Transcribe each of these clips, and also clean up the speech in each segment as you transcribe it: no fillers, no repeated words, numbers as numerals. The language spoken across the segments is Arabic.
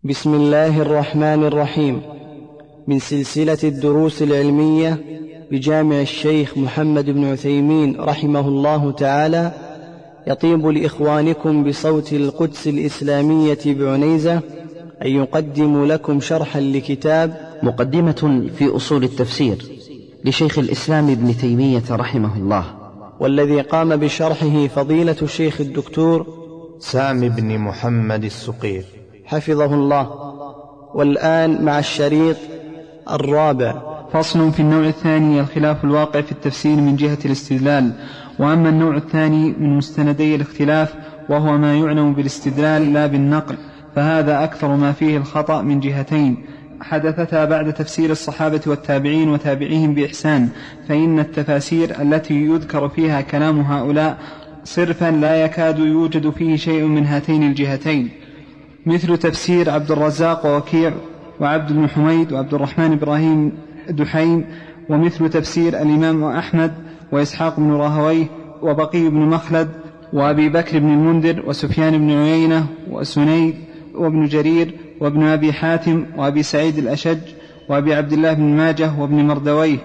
بسم الله الرحمن الرحيم. من سلسلة الدروس العلمية بجامع الشيخ محمد بن عثيمين رحمه الله تعالى، يطيب لإخوانكم بصوت القدس الإسلامية بعنيزة أن يقدم لكم شرحا لكتاب مقدمة في أصول التفسير لشيخ الإسلام ابن تيمية رحمه الله، والذي قام بشرحه فضيلة الشيخ الدكتور سامي بن محمد السقير حفظه الله. والآن مع الشريط الرابع. فصل في النوع الثاني: الخلاف الواقع في التفسير من جهة الاستدلال. وأما النوع الثاني من مستندي الاختلاف وهو ما يعنى بالاستدلال لا بالنقل، فهذا أكثر ما فيه الخطأ من جهتين حدثتا بعد تفسير الصحابة والتابعين وتابعيهم بإحسان، فإن التفاسير التي يذكر فيها كلام هؤلاء صرفا لا يكاد يوجد فيه شيء من هاتين الجهتين، مثل تفسير عبد الرزاق ووكيع وعبد بن حميد وعبد الرحمن إبراهيم دحيم، ومثل تفسير الإمام أحمد وإسحاق بن راهويه وبقي بن مخلد وأبي بكر بن المنذر وسفيان بن عيينة وسنيد وابن جرير وابن أبي حاتم وأبي سعيد الأشج وأبي عبد الله بن ماجه وابن مردويه.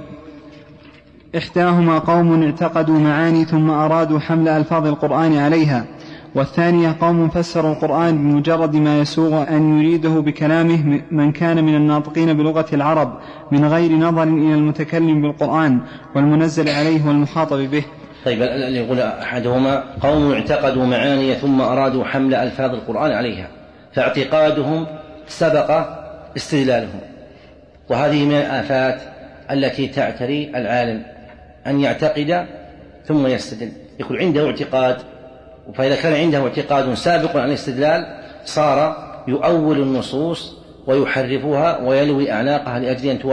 إحداهما قوم اعتقدوا معاني ثم أرادوا حمل ألفاظ القرآن عليها، والثانية قوم فسروا القرآن بمجرد ما يسوغ أن يريده بكلامه من كان من الناطقين بلغة العرب من غير نظر إلى المتكلم بالقرآن والمنزل عليه والمخاطب به. طيب، يقول أحدهما قوم اعتقدوا معاني ثم أرادوا حمل ألفاظ القرآن عليها، فاعتقادهم سبق استدلالهم، وهذه من الآفات التي تعتري العالم، أن يعتقد ثم يستدل. يقول عنده اعتقاد، فإذا كان عنده اعتقاد سابق عن الاستدلال صار يؤول النصوص ويحرفها ويلوي أعناقها لأجل أن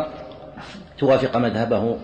توافق مذهبه.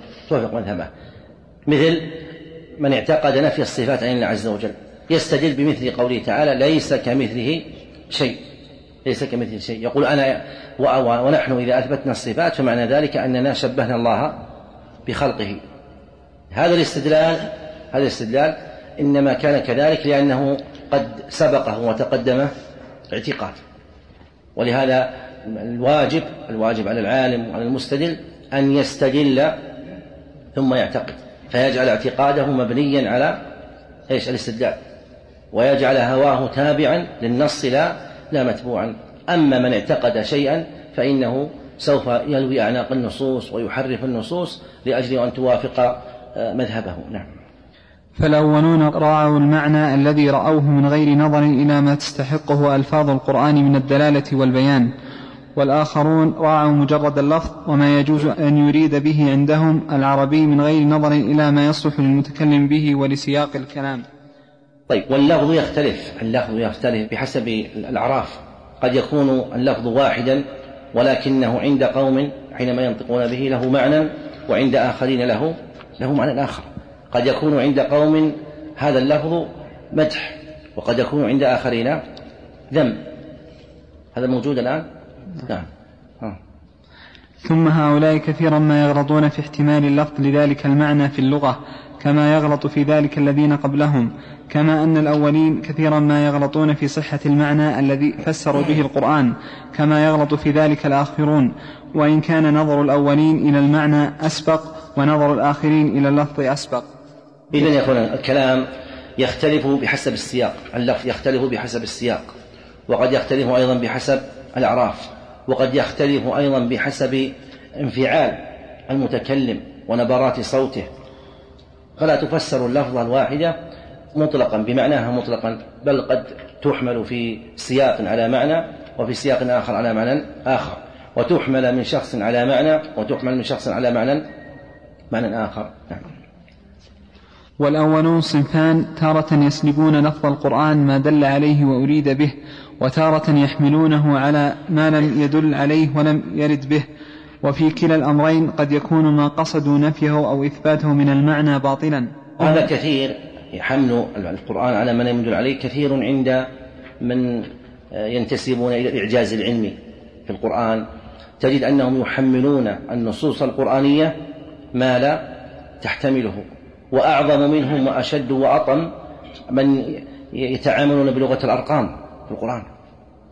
مثل من اعتقد نفي الصفات عن الله عز وجل يستدل بمثل قوله تعالى: ليس كمثله شيء. يقول أنا ونحن إذا أثبتنا الصفات فمعنى ذلك أننا شبهنا الله بخلقه. هذا الاستدلال إنما كان كذلك لأنه قد سبقه وتقدمه اعتقاد، ولهذا الواجب على العالم وعلى المستدل أن يستدل ثم يعتقد، فيجعل اعتقاده مبنيا على الاستدلال، ويجعل هواه تابعا للنص لا متبوعا. أما من اعتقد شيئا فإنه سوف يلوي أعناق النصوص ويحرف النصوص لأجل أن توافق مذهبه. نعم. فالأولون راعوا المعنى الذي رأوه من غير نظر إلى ما تستحقه ألفاظ القرآن من الدلالة والبيان، والآخرون راعوا مجرد اللفظ وما يجوز أن يريد به عندهم العربي من غير نظر إلى ما يصلح للمتكلم به ولسياق الكلام. طيب، واللفظ يختلف بحسب الأعراف. قد يكون اللفظ واحدا ولكنه عند قوم حينما ينطقون به له معنى، وعند آخرين له معنى آخر. قد يكون عند قوم هذا اللفظ مدح، وقد يكون عند آخرين ذم. هذا موجود الآن؟ نعم. ثم هؤلاء كثيرا ما يغلطون في احتمال اللفظ لذلك المعنى في اللغة، كما يغلط في ذلك الذين قبلهم، كما أن الأولين كثيرا ما يغلطون في صحة المعنى الذي فسروا به القرآن، كما يغلط في ذلك الآخرون، وإن كان نظر الأولين إلى المعنى أسبق ونظر الآخرين إلى اللفظ أسبق. إذن يكون الكلام يختلف بحسب السياق، اللفظ يختلف بحسب السياق، وقد يختلف أيضا بحسب الأعراف، وقد يختلف أيضا بحسب انفعال المتكلم ونبرات صوته، فلا تفسر اللفظة الواحدة مطلقا بمعناها مطلقا، بل قد تحمل في سياق على معنى وفي سياق آخر على معنى آخر، وتحمل من شخص على معنى وتحمل من شخص على معنى آخر. والأولون صنفان: تارة يسلبون لفظ القرآن ما دل عليه وأريد به، وتارة يحملونه على ما لم يدل عليه ولم يرد به، وفي كلا الأمرين قد يكون ما قصدوا نفيه أو إثباته من المعنى باطلا. هذا كثير، يحمل القرآن على ما لم يدل عليه كثير عند من ينتسبون إلى الإعجاز العلمي في القرآن، تجد أنهم يحملون النصوص القرآنية ما لا تحتمله، وأعظم منهم وأشد وأطم من يتعاملون بلغة الأرقام في القرآن.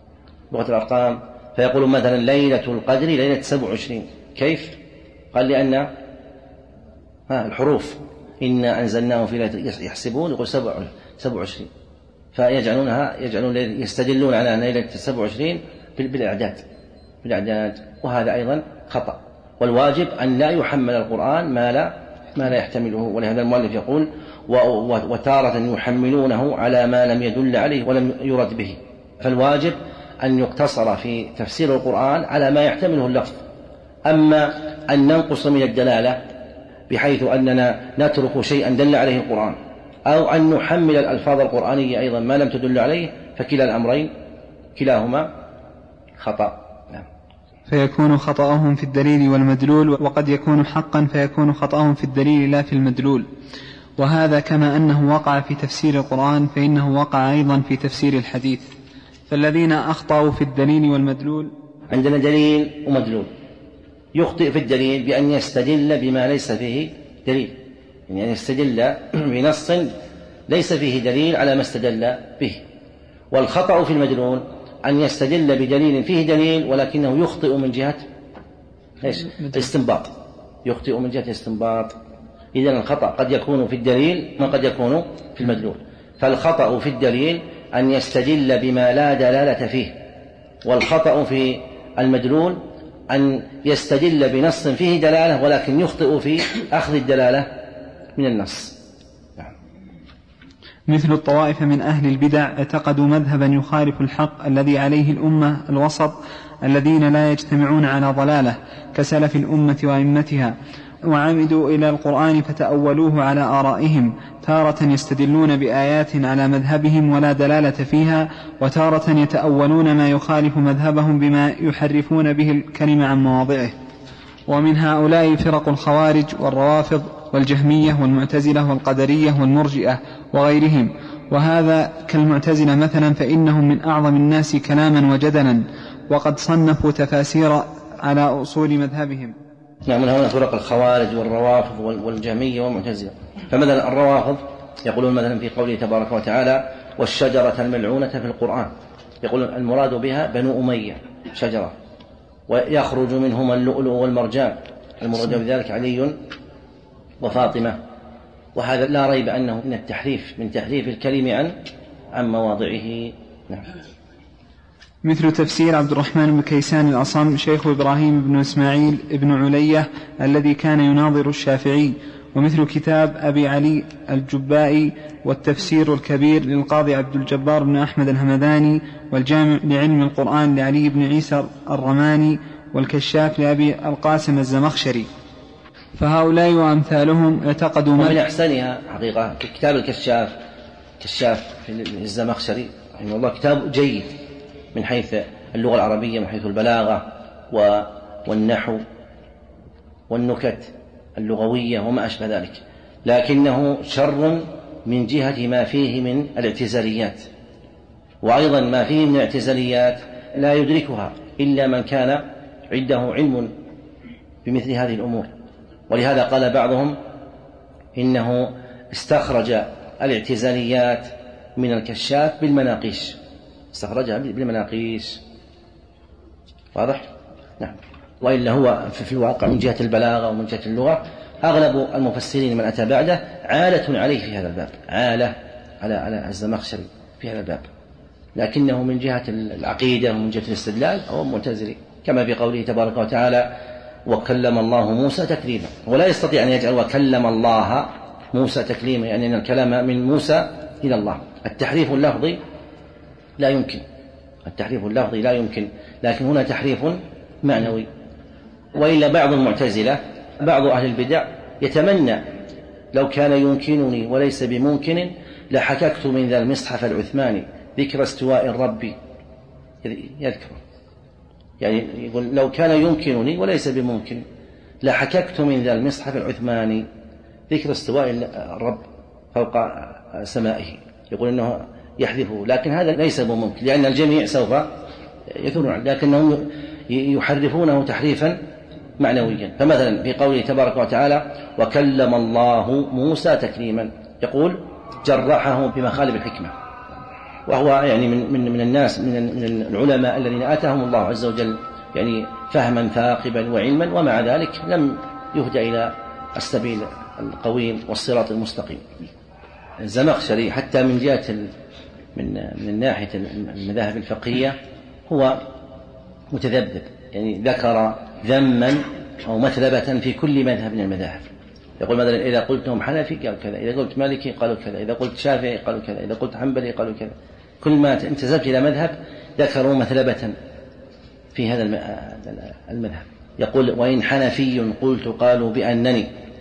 لغة الأرقام، فيقول مثلا ليلة القدر ليلة 27. كيف؟ قال لأن الحروف إنا أنزلناه في ليلة يحسبون يقول 27، يجعلون يستدلون على ليلة 27 بالإعداد، وهذا أيضا خطأ. والواجب أن لا يحمل القرآن ما لا يحتمله. ولهذا المؤلف يقول وتارة يحملونه على ما لم يدل عليه ولم يرد به. فالواجب أن يقتصر في تفسير القرآن على ما يحتمله اللفظ. أما أن ننقص من الدلالة بحيث أننا نترك شيئا دل عليه القرآن، أو أن نحمل الألفاظ القرآنية أيضا ما لم تدل عليه، فكلا الأمرين كلاهما خطأ. فيكون خطأهم في الدليل والمدلول، وقد يكون حقا فيكون خطأهم في الدليل لا في المدلول. وهذا كما أنه وقع في تفسير القرآن فإنه وقع أيضا في تفسير الحديث. فالذين أخطأوا في الدليل والمدلول، عندنا دليل ومدلول. يخطئ في الدليل بأن يستدل بما ليس فيه دليل، يعني أن يستدل بنص ليس فيه دليل على ما استدل به. والخطأ في المدلول أن يستدل بدليل فيه دليل ولكنه يخطئ من جهة الاستنباط، يخطئ من جهة الاستنباط. إذن الخطأ قد يكون في الدليل وقد يكون في المدلول. فالخطأ في الدليل أن يستدل بما لا دلالة فيه، والخطأ في المدلول أن يستدل بنص فيه دلالة ولكن يخطئ في أخذ الدلالة من النص. مثل الطوائف من أهل البدع اعتقدوا مذهبا يخالف الحق الذي عليه الأمة الوسط الذين لا يجتمعون على ضلالة كسلف الأمة وأئمتها، وعمدوا إلى القرآن فتأولوه على آرائهم، تارة يستدلون بآيات على مذهبهم ولا دلالة فيها، وتارة يتأولون ما يخالف مذهبهم بما يحرفون به الكلمة عن مواضعه. ومن هؤلاء فرق الخوارج والروافض والجهمية والمعتزلة والقدرية والمرجئة وغيرهم. وهذا كالمعتزلة مثلا، فإنهم من أعظم الناس كلاما وجدلا، وقد صنفوا تفاسير على أصول مذهبهم. نعم، من هنا فرق الخوارج والروافض والجهمية والمعتزلة. فمثلا الروافض يقولون مثلا في قوله تبارك وتعالى والشجرة الملعونة في القرآن، يقول المراد بها بنو أمية شجرة، ويخرج منهما اللؤلؤ والمرجان، المراد بذلك علي وفاطمة. وهذا لا ريب أنه من التحريف، من تحريف الكلم عن مواضعه. نعم. مثل تفسير عبد الرحمن بن كيسان الأصم شيخ إبراهيم بن إسماعيل بن علية الذي كان يناظر الشافعي، ومثل كتاب أبي علي الجبائي والتفسير الكبير للقاضي عبد الجبار بن أحمد الهمداني، والجامع لعلم القرآن لعلي بن عيسى الرماني، والكشاف لأبي القاسم الزمخشري. فهؤلاء وأمثالهم اعتقدوا ومن أحسنها حقيقة كتاب كشاف في الزمخشري رحمه الله، كتاب جيد من حيث اللغة العربية، من حيث البلاغة والنحو والنكت اللغوية وما أشبه ذلك، لكنه شر من جهة ما فيه من الاعتزاليات. وأيضا ما فيه من الاعتزاليات لا يدركها إلا من كان عنده علم بمثل هذه الأمور. ولهذا قال بعضهم إنه استخرج الاعتزاليات من الكشاف بالمناقيش، استخرجها بالمناقيش. واضح؟ نعم. وإلا هو في الواقع من جهة البلاغة ومن جهة اللغة أغلب المفسرين من أتى بعده عالة عليه في هذا الباب، عالة على الزمخشري في هذا الباب، لكنه من جهة العقيدة ومن جهة الاستدلال هو معتزلي، كما في قوله تبارك وتعالى وكلم الله موسى تكليما. ولا يستطيع أن يجعل وكلم الله موسى تكليما، يعني أن الكلام من موسى إلى الله. التحريف اللفظي لا يمكن، التحريف اللفظي لا يمكن، لكن هنا تحريف معنوي. وإلا بعض المعتزلة، بعض أهل البدع يتمنى لو كان يمكنني وليس بممكن لحككت من ذا المصحف العثماني ذكر استواء الرب، يذكر يعني يقول لو كان يمكنني وليس بممكن لحككت من ذا المصحف العثماني ذكر استواء الرب فوق سمائه، يقول إنه يحذفه، لكن هذا ليس بممكن لأن الجميع سوف يثورون، لكنهم يحرفونه تحريفا معنويا. فمثلا في قوله تبارك وتعالى وكلم الله موسى تكليما، يقول جرحه بمخالب الحكمة، وهو يعني من الناس من العلماء الذين آتاهم الله عز وجل يعني فهما ثاقبا وعلما، ومع ذلك لم يهدى إلى السبيل القويم والصراط المستقيم. الزمخشري حتى من جهة من ناحية المذاهب الفقهية هو متذبذب، يعني ذكر ذما أو مثلبة في كل مذهب من المذاهب. يقول مثلا إذا قلتهم حنفي قالوا كذا، إذا قلت مالكي قالوا كذا، إذا قلت شافعي قالوا كذا، إذا قلت حنبلي قالوا كذا. كل ما انتسبت إلى مذهب ذكروا مثلبة في هذا المذهب. يقول وإن حنفي قلت قالوا بأنني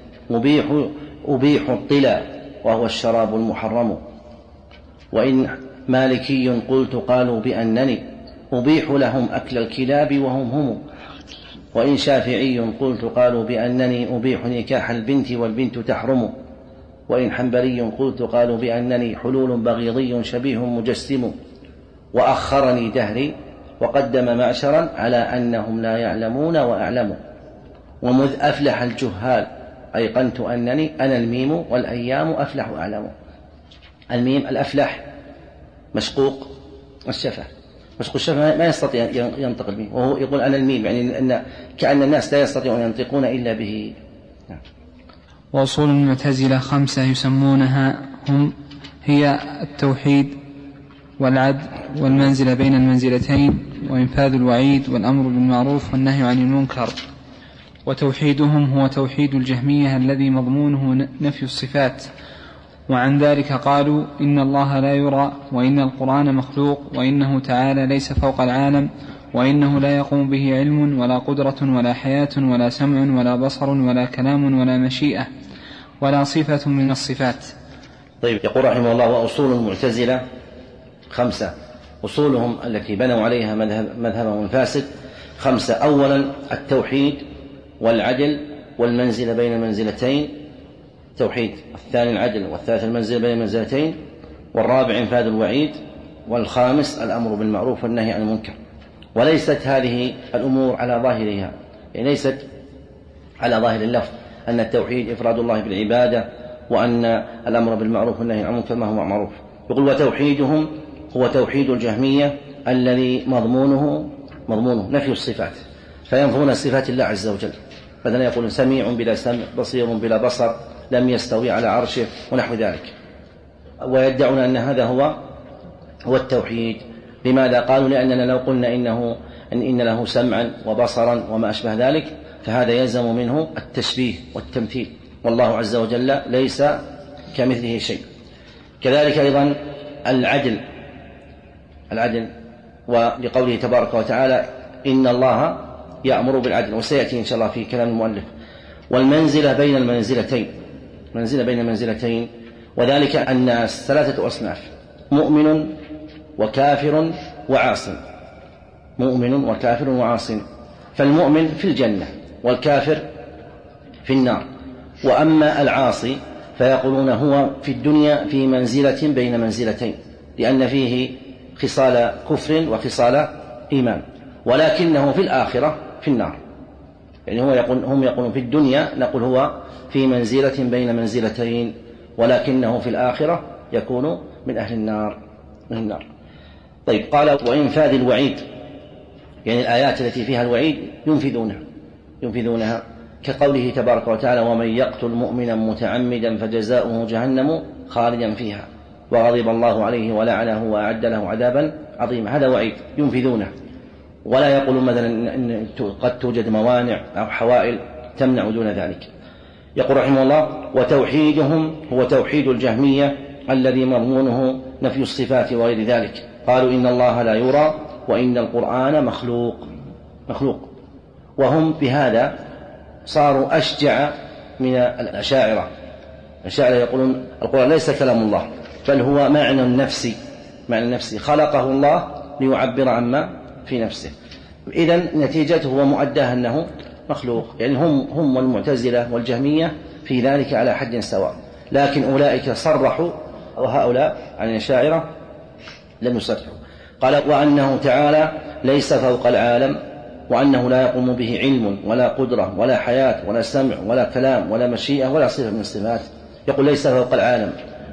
أبيح الطلا وهو الشراب المحرم، وإن مالكي قلت قالوا بأنني أبيح لهم أكل الكلاب وهم، وإن شافعي قلت قالوا بأنني أبيح نكاح البنت والبنت تحرم، وإن حنبلي قلت قالوا بأنني حلول بغيضي شبيه مجسم، وأخرني دهري وقدم معشرا على أنهم لا يعلمون وأعلموا، ومذ أفلح الجهال أيقنت أنني أنا الميم والأيام أفلح أعلم. الميم الأفلح مشقوق الشفة، مشقوق الشفة ما يستطيع ينطق الميم، وهو يقول أنا الميم، يعني أن كأن الناس لا يستطيعون أن ينطقون إلا به. وأصول المعتزلة 5 يسمونها هي التوحيد والعدل والمنزلة بين المنزلتين وإنفاذ الوعيد والأمر بالمعروف والنهي عن المنكر. وتوحيدهم هو توحيد الجهمية الذي مضمونه نفي الصفات، وعن ذلك قالوا إن الله لا يرى، وإن القرآن مخلوق، وإنه تعالى ليس فوق العالم، وإنه لا يقوم به علم ولا قدرة ولا حياة ولا سمع ولا بصر ولا كلام ولا مشيئة ولا صفة من الصفات. طيب، يقول رحمه الله وأصول المعتزلة 5، أصولهم التي بنوا عليها مذهبهم الفاسد 5. أولا التوحيد والعدل والمنزلة بين المنزلتين، توحيد، الثاني العدل، والثالث المنزلة بين المنزلتين، والرابع إنفاذ الوعيد، والخامس الأمر بالمعروف والنهي عن المنكر. وليست هذه الأمور على ظاهرها، يعني ليست على ظاهر اللفظ أن التوحيد إفراد الله بالعبادة، وأن الأمر بالمعروف والنهي عن المنكر ما هو معروف. يقول وتوحيدهم هو توحيد الجهمية الذي مضمونه نفي الصفات، فينفون صفات الله عز وجل، بدل يقول سميع بلا سمع، بصير بلا بصر، لم يستوي على عرشه ونحو ذلك، ويدعون أن هذا هو التوحيد. لماذا؟ قالوا لأننا لو قلنا إن له سمعا وبصرا وما أشبه ذلك فهذا يلزم منه التشبيه والتمثيل، والله عز وجل ليس كمثله شيء. كذلك أيضا العدل ولقوله تبارك وتعالى إن الله يأمر بالعدل، وسيأتي إن شاء الله في كلام المؤلف. والمنزلة بين المنزلتين، وذلك الناس 3 أصناف: مؤمن وكافر وعاص. فالمؤمن في الجنة والكافر في النار. وأما العاصي فيقولون هو في الدنيا في منزلة بين منزلتين، لأن فيه خصال كفر وخصال إيمان، ولكنه في الآخرة في النار. يعني هم يقولون في الدنيا نقول هو في منزلة بين منزلتين، ولكنه في الآخرة يكون من أهل النار. طيب، قال وإنفاذ الوعيد، يعني الآيات التي فيها الوعيد ينفذونها، كقوله تبارك وتعالى ومن يقتل مؤمنا متعمدا فجزاؤه جهنم خالدا فيها وغضب الله عليه ولعنه وأعد له عذابا عظيما. هذا وعيد ينفذونه، ولا يقول مثلا إن قد توجد موانع أو حوائل تمنع دون ذلك. يقول رحمه الله وتوحيدهم هو توحيد الجهمية الذي مضمونه نفي الصفات وغير ذلك. قالوا إن الله لا يرى، وإن القرآن مخلوق، وهم بهذا صاروا أشجع من الأشاعرة. يقولون القرآن ليس كلام الله، بل هو معنى النفسي خلقه الله ليعبر عما في نفسه. إذن نتيجته ومؤداه أنه مخلوق. يعني هم والمعتزلة والجهمية في ذلك على حد سواء، لكن أولئك صرحوا وهؤلاء عن الأشاعرة لم يصرحوا. قال وأنه تعالى ليس فوق العالم، وأنه لا يقوم به علم ولا قدرة ولا حياة ولا سمع ولا كلام ولا مشيئة ولا صفة من الصفات. يقول ليس فوق العالم،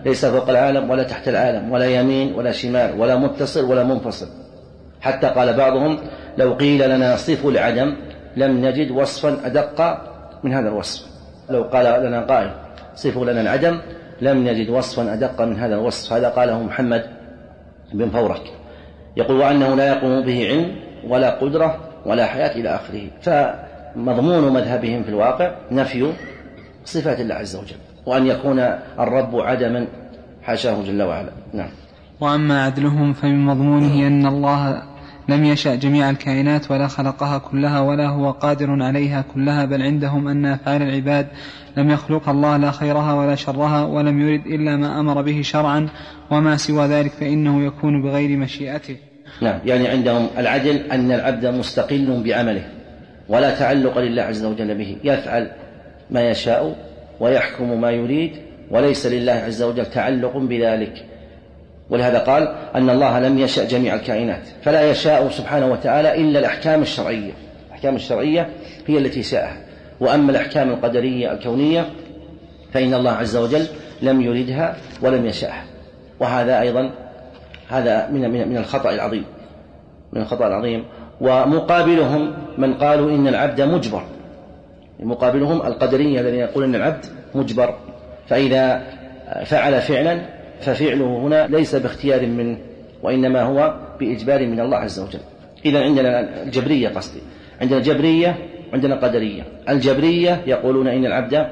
ليس فوق العالم ولا تحت العالم، ولا يمين ولا شمال، ولا متصل ولا منفصل. حتى قال بعضهم: لو قيل لنا صفوا العدم لم نجد وصفا أدق من هذا الوصف. لو قال لنا قائل صفوا لنا العدم لم نجد وصفا أدق من هذا الوصف. هذا قاله محمد بن فورك، يقول: وأنه لا يقوم به علم ولا قدرة ولا حياة إلى آخره. فمضمون مذهبهم في الواقع نفي صفات الله عز وجل، وأن يكون الرب عدما حاشاه جل وعلا. نعم. وأما عدلهم فمن مضمونه أن الله لم يشأ جميع الكائنات ولا خلقها كلها ولا هو قادر عليها كلها، بل عندهم أن أفعال العباد لم يخلق الله لا خيرها ولا شرها، ولم يرد إلا ما أمر به شرعا، وما سوى ذلك فإنه يكون بغير مشيئته. نعم، يعني عندهم العدل أن العبد مستقل بعمله ولا تعلق لله عز وجل به، يفعل ما يشاء ويحكم ما يريد، وليس لله عز وجل تعلق بذلك. ولهذا قال أن الله لم يشأ جميع الكائنات، فلا يشاء سبحانه وتعالى إلا الأحكام الشرعية. الأحكام الشرعية هي التي شاءها، وأما الأحكام القدرية الكونية فإن الله عز وجل لم يردها ولم يشأها. وهذا أيضا هذا من الخطأ العظيم، من الخطأ العظيم. ومقابلهم من قالوا إن العبد مجبر، مقابلهم القدرية الذين يقولون أن العبد مجبر، فإذا فعل فعلا ففعله هنا ليس باختيار منه، وإنما هو بإجبار من الله عز وجل. إذا عندنا الجبرية، قصدي عندنا جبرية عندنا قدرية. الجبرية يقولون إن العبد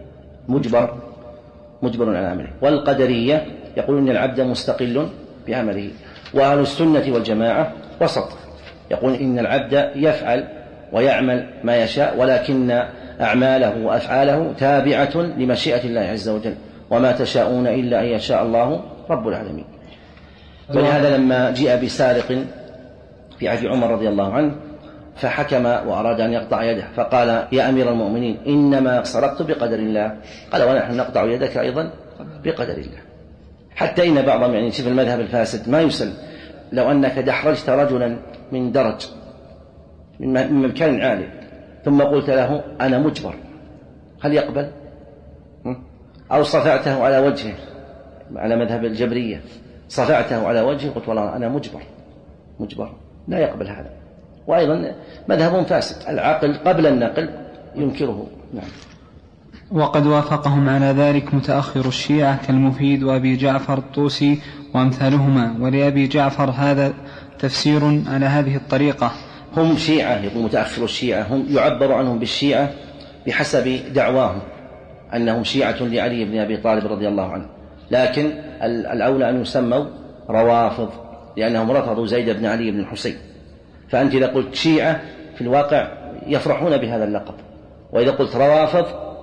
مجبر على عمله، والقدرية يقولون إن العبد مستقل بعمله. وأهل السنة والجماعة وسط، يقول إن العبد يفعل ويعمل ما يشاء، ولكن أعماله وأفعاله تابعة لمشيئة الله عز وجل، وما تشاءون إلا أن يشاء الله رب العالمين. ولهذا لما جاء بسارق في عهد عمر رضي الله عنه فحكم وأراد أن يقطع يده، فقال: يا أمير المؤمنين إنما سرقت بقدر الله. قال: ونحن نقطع يدك أيضا بقدر الله. حتى إن بعضهم يعني شوف المذهب الفاسد ما يسلم، لو أنك دحرجت رجلا من درج من مكان عالي ثم قلت له أنا مجبر، هل يقبل؟ أو صفعته على وجهه على مذهب الجبرية، صفعته على وجهه قلت والله أنا مجبر، لا يقبل هذا. وأيضا مذهب فاسد، العقل قبل النقل ينكره. نعم. وقد وافقهم على ذلك متأخر الشيعة كالمفيد وأبي جعفر الطوسي وأمثالهما. ولأبي جعفر هذا تفسير على هذه الطريقة. هم شيعة، يقول متأخر الشيعة، هم يعبر عنهم بالشيعة بحسب دعواهم أنهم شيعة لعلي بن أبي طالب رضي الله عنه، لكن الأولى أن يسموا روافض لأنهم رفضوا زيد بن علي بن الحسين. فأنت إذا قلت شيعة في الواقع يفرحون بهذا اللقب، وإذا قلت روافض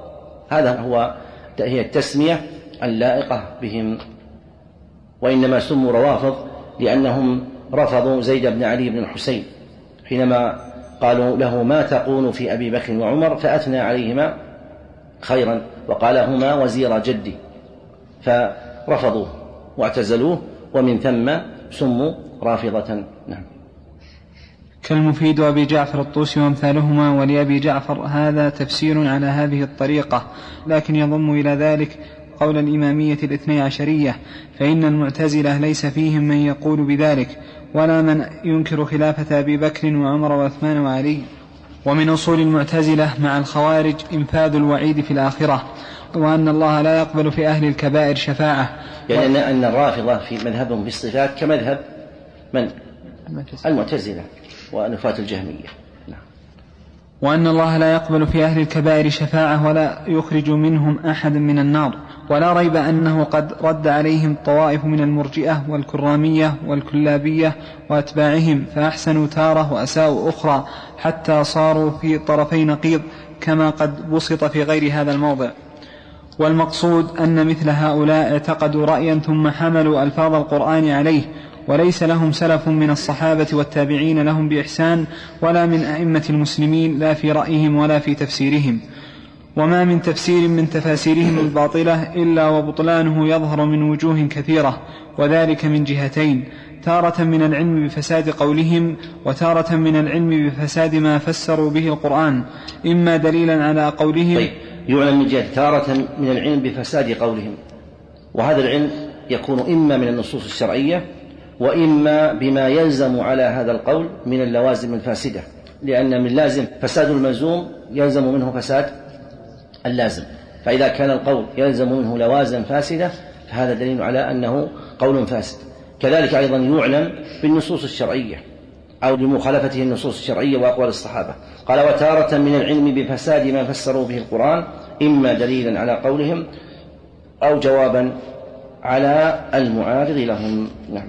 هي التسمية اللائقة بهم. وإنما سموا روافض لأنهم رفضوا زيد بن علي بن الحسين حينما قالوا له ما تقول في أبي بكر وعمر، فأثنى عليهما خيرا وقال هما وزير جدي، فرفضوه واعتزلوه، ومن ثم سموا رافضة. نعم. كالمفيد وأبي جعفر الطوسي وأمثالهما. ولأبي جعفر هذا تفسير على هذه الطريقة، لكن يضم إلى ذلك قول الإمامية الاثني عشرية، فإن المعتزلة ليس فيهم من يقول بذلك، ولا من ينكر خلافة أبي بكر وعمر وعثمان وعلي. ومن أصول المعتزلة مع الخوارج إنفاذ الوعيد في الآخرة، وأن الله لا يقبل في أهل الكبائر شفاعة. يعني أن الرافضة في مذهبهم في الصفات كمذهب من؟ المعتزلة ونفاة الجهمية. نعم. وأن الله لا يقبل في أهل الكبائر شفاعة ولا يخرج منهم أحد من النار. ولا ريب أنه قد رد عليهم طوائف من المرجئة والكرامية والكلابية وأتباعهم، فأحسنوا تارة وأساءوا أخرى، حتى صاروا في طرفي نقيض كما قد بسط في غير هذا الموضع. والمقصود أن مثل هؤلاء اعتقدوا رأيا ثم حملوا ألفاظ القرآن عليه، وليس لهم سلف من الصحابة والتابعين لهم بإحسان، ولا من أئمة المسلمين، لا في رأيهم ولا في تفسيرهم. وما من تفسير من تفاسيرهم الباطلة إلا وبطلانه يظهر من وجوه كثيرة، وذلك من جهتين: تارة من العلم بفساد قولهم، وتارة من العلم بفساد ما فسروا به القرآن، إما دليلا على قولهم. طيب، يعلم من جهة تارة من العلم بفساد قولهم، وهذا العلم يكون إما من النصوص الشرعية وإما بما يلزم على هذا القول من اللوازم الفاسدة، لأن من لازم فساد الملزوم يلزم منه فساد اللازم، فإذا كان القول يلزم منه لوازم فاسدة فهذا دليل على أنه قول فاسد. كذلك أيضا يعلم بالنصوص الشرعية أو بمخالفته النصوص الشرعية وأقوال الصحابة. قال وتارة من العلم بفساد ما فسروا به القرآن إما دليلا على قولهم أو جوابا على المعارض لهم. نعم.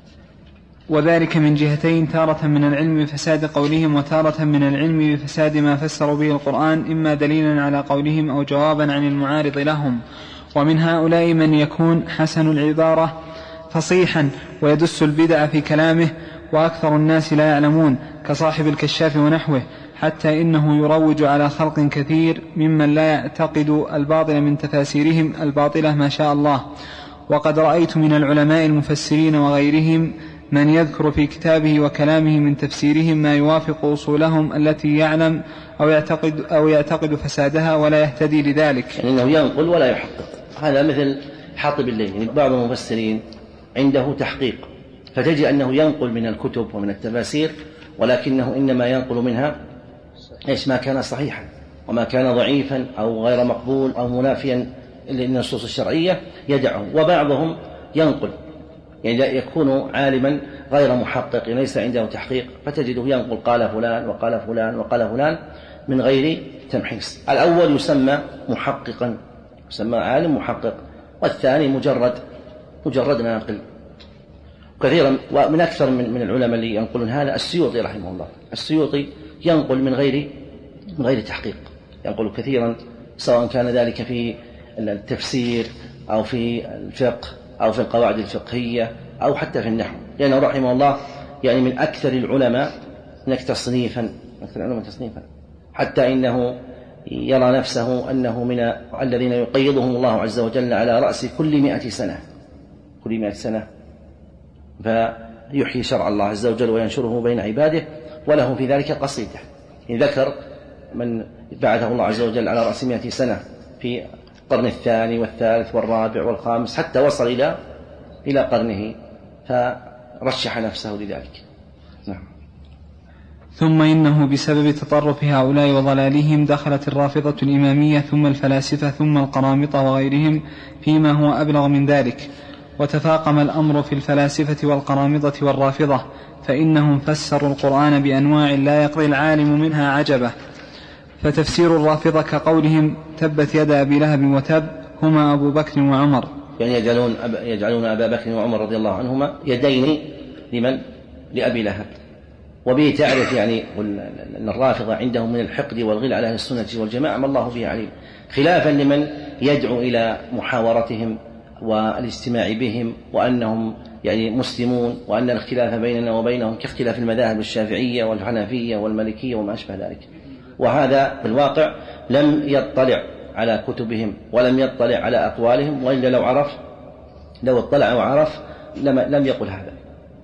وذلك من جهتين: تارة من العلم بفساد قولهم، وتارة من العلم بفساد ما فسروا به القرآن إما دليلا على قولهم أو جوابا عن المعارض لهم. ومن هؤلاء من يكون حسن العبارة فصيحا ويدس البدع في كلامه وأكثر الناس لا يعلمون، كصاحب الكشاف ونحوه، حتى إنه يروج على خلق كثير ممن لا يعتقد الباطل من تفاسيرهم الباطلة ما شاء الله. وقد رأيت من العلماء المفسرين وغيرهم من يذكر في كتابه وكلامه من تفسيرهم ما يوافق أصولهم التي يعلم أو يعتقد فسادها ولا يهتدي لذلك، يعني أنه ينقل ولا يحقق. هذا مثل حاطب الليل، يعني بعض المفسرين عنده تحقيق، فتجد أنه ينقل من الكتب ومن التفاسير، ولكنه إنما ينقل منها ما كان صحيحا وما كان ضعيفا أو غير مقبول أو منافيا للنصوص الشرعية يدعه. وبعضهم ينقل، يعني يكون عالما غير محقق ليس عنده تحقيق، فتجده ينقل قال فلان وقال فلان وقال فلان من غير تمحيص. الأول يسمى محققا، يسمى عالم محقق، والثاني مجرد ناقل. كثيرا ومن أكثر من العلماء اللي ينقلون هذا السيوطي رحمه الله. السيوطي ينقل من غير تحقيق، ينقل كثيرا، سواء كان ذلك في التفسير أو في الفقه أو في القواعد الفقهية أو حتى في النحو، لأنه رحمه الله يعني من أكثر العلماء تصنيفا، حتى إنه يرى نفسه أنه من الذين يقيضهم الله عز وجل على رأس كل 100 سنة فيحيي شرع الله عز وجل وينشره بين عباده، وله في ذلك قصيدة. ذكر من بعثه الله عز وجل على رأس 100 سنة في القرن الثاني والثالث والرابع والخامس، حتى وصل إلى قرنه، فرشح نفسه لذلك. نعم. ثم إنه بسبب تطرف هؤلاء وضلالهم دخلت الرافضة الإمامية ثم الفلاسفة ثم القرامطة وغيرهم فيما هو أبلغ من ذلك، وتفاقم الأمر في الفلاسفة والقرامطة والرافضة، فإنهم فسروا القرآن بأنواع لا يقضي العالم منها عجبة. فتفسير الرافضة كقولهم تبت يد أبي لهب وتب هما أبو بكر وعمر، يعني يجعلون أبا بكر وعمر رضي الله عنهما يدين لأبي لهب. وبه تعرف يعني أن الرافضة عندهم من الحقد والغل على أهل السنة والجماعة ما الله به عليم، خلافا لمن يدعو إلى محاورتهم والاجتماع بهم، وأنهم يعني مسلمون، وأن الاختلاف بيننا وبينهم كاختلاف المذاهب الشافعية والحنفية والمالكية وما أشبه ذلك. وهذا في الواقع لم يطلع على كتبهم ولم يطلع على أقوالهم، وإلا لو اطلع وعرف لم يقل هذا.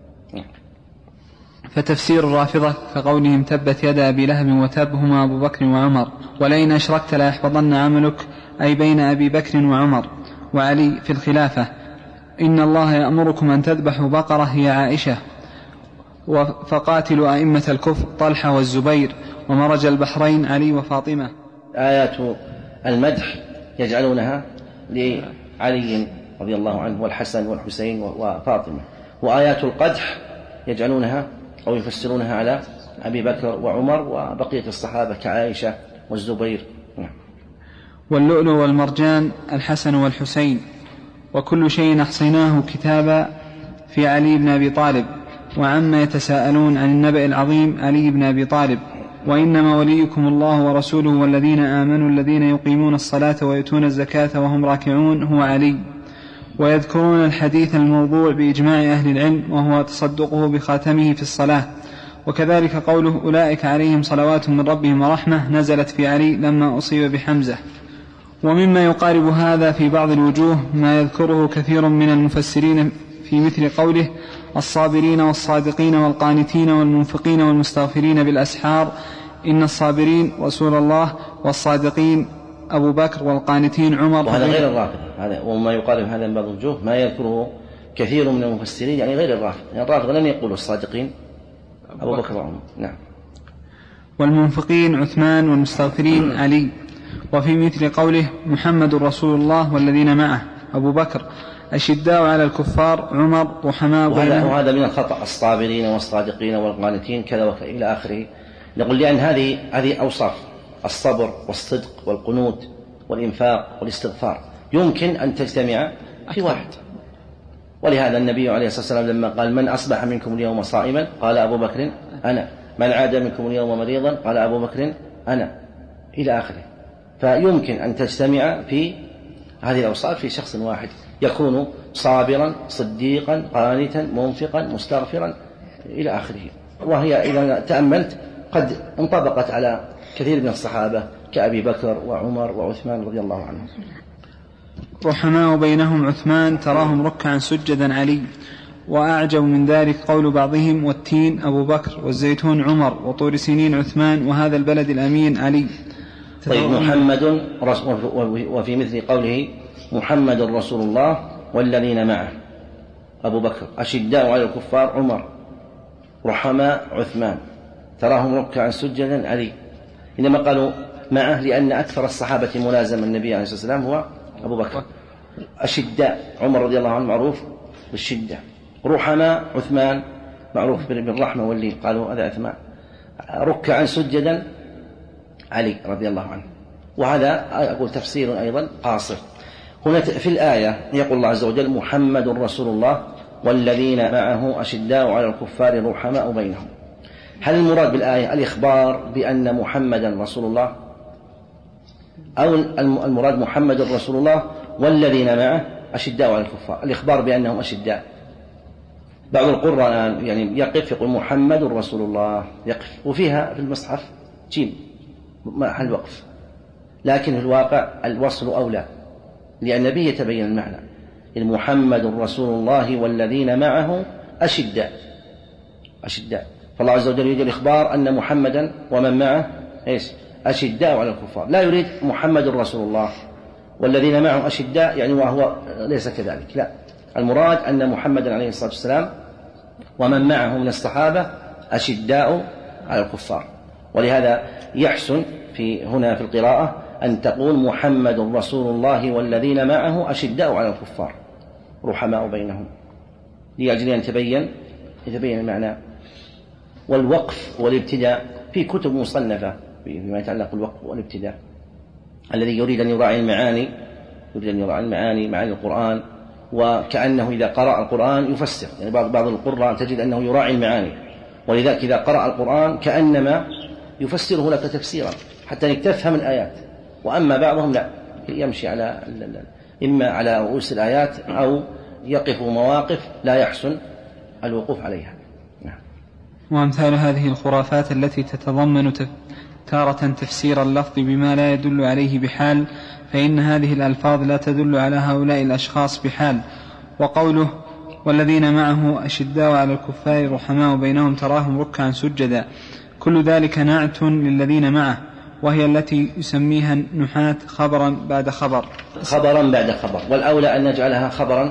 فتفسير الرافضة كقولهم تبت يد أبي لهب وتب هما أبو بكر وعمر، ولئن أشركت لا يحبطن عملك، أي بين أبي بكر وعمر وعلي في الخلافة. إن الله يأمركم أن تذبحوا بقرة هي عائشة، فقاتلوا أئمة الكفر طلحة والزبير، ومرج البحرين علي وفاطمة. آيات المدح يجعلونها لعلي رضي الله عنه والحسن والحسين وفاطمة، وآيات القدح يجعلونها أو يفسرونها على أبي بكر وعمر وبقية الصحابة كعائشة والزبير. واللؤلؤ والمرجان الحسن والحسين، وكل شيء أحصيناه كتابا في علي بن أبي طالب. وعما يتساءلون عن النبأ العظيم علي بن أبي طالب. وإنما وليكم الله ورسوله والذين آمنوا الذين يقيمون الصلاة ويؤتون الزكاة وهم راكعون هو علي. ويذكرون الحديث الموضوع بإجماع أهل العلم، وهو تصدقه بخاتمه في الصلاة. وكذلك قوله أولئك عليهم صلوات من ربهم ورحمة نزلت في علي لما أصيب بحمزة. ومما يقارب هذا في بعض الوجوه ما يذكره كثير من المفسرين في مثل قوله الصابرين والصادقين والقانتين والمنفقين والمستغفرين بالأسحار، إن الصابرين رسول الله والصادقين أبو بكر والقانتين عمر. وهذا غير الرافضة، هذا وما يقال هذا من بعض الوجوه ما يذكره كثير من المفسرين، يعني غير الرافضة، يعني الرافضة لم يقولوا الصادقين أبو بكر وعمر. نعم. والمنفقين عثمان والمستغفرين علي. وفي مثل قوله محمد رسول الله والذين معه أبو بكر أشداء على الكفار عمر رحماء بينهم. وهذا من الخطأ، الصابرين والصادقين والقانتين كذا وكذا إلى آخره. نقول لأن هذه أوصاف الصبر والصدق والقنوت والإنفاق والاستغفار يمكن أن تجتمع في واحد. ولهذا النبي عليه الصلاة والسلام لما قال من أصبح منكم اليوم صائما قال أبو بكر أنا، من عاد منكم اليوم مريضا قال أبو بكر أنا، إلى آخره. فيمكن أن تجتمع في هذه الأوصاف في شخص واحد، يكون صابرا صديقا قانتا منفقا مستغفرا إلى آخره. وهي إذا تأملت قد انطبقت على كثير من الصحابة كأبي بكر وعمر وعثمان رضي الله عنهم. رحماء بينهم عثمان تراهم ركعا سجدا علي. وأعجب من ذلك قول بعضهم والتين أبو بكر والزيتون عمر وطور سنين عثمان وهذا البلد الأمين علي. طيب محمد وفي مثل قوله محمد رسول الله والذين معه أبو بكر أشداء على الكفار عمر رحماء عثمان تراهم ركعا سجدا علي. إنما قالوا معه لأن أكثر الصحابة ملازم النبي عليه الصلاة والسلام هو أبو بكر. أشداء عمر رضي الله عنه معروف بالشدة، رحماء عثمان معروف بالرحمة واللين، قالوا هذا أثمان، ركعا سجدا علي رضي الله عنه. وهذا أقول تفسير أيضا قاصر. هنا في الآية يقول الله عز وجل محمد رسول الله والذين معه أشداء على الكفار رحماء بينهم. هل المراد بالآية الإخبار بأن محمدا رسول الله، أو المراد محمد رسول الله والذين معه أشداء على الكفار، الإخبار بأنهم أشداء؟ بعض القراء يعني يقف يقول محمد رسول الله يقف، وفيها في المصحف جيم محل وقف، لكن في الواقع الوصل أولى لأن به يتبين المعنى. محمد رسول الله والذين معه أشداء، فالله عز وجل يريد الإخبار أن محمدا ومن معه أشداء على الكفار، لا يريد محمد رسول الله والذين معه أشداء يعني وهو ليس كذلك، لا، المراد أن محمدا عليه الصلاة والسلام ومن معه من الصحابة أشداء على الكفار. ولهذا يحسن هنا في القراءة أن تقول محمد رسول الله والذين معه أشداء على الكفار رحماء بينهم، لأجل أن يتبين المعنى. والوقف والابتداء في كتب مصنفة فيما يتعلق بالوقف والابتداء، الذي يريد أن يراعي المعاني معاني القرآن، وكأنه إذا قرأ القرآن يفسر، يعني بعض القراء تجد أنه يراعي المعاني، ولذلك إذا قرأ القرآن كأنما يفسره لك تفسيرا حتى انك تفهم الآيات. وأما بعضهم لا، يمشي إما على رؤوس الآيات أو يقف مواقف لا يحسن الوقوف عليها. وأمثال هذه الخرافات التي تتضمن تارة تفسير اللفظ بما لا يدل عليه بحال، فإن هذه الألفاظ لا تدل على هؤلاء الأشخاص بحال. وقوله والذين معه أشداء على الكفار رحماء بينهم تراهم ركعا سجدا، كل ذلك نعت للذين معه، وهي التي يسميها النحاة خبرا بعد خبر. والأولى أن نجعلها خبرا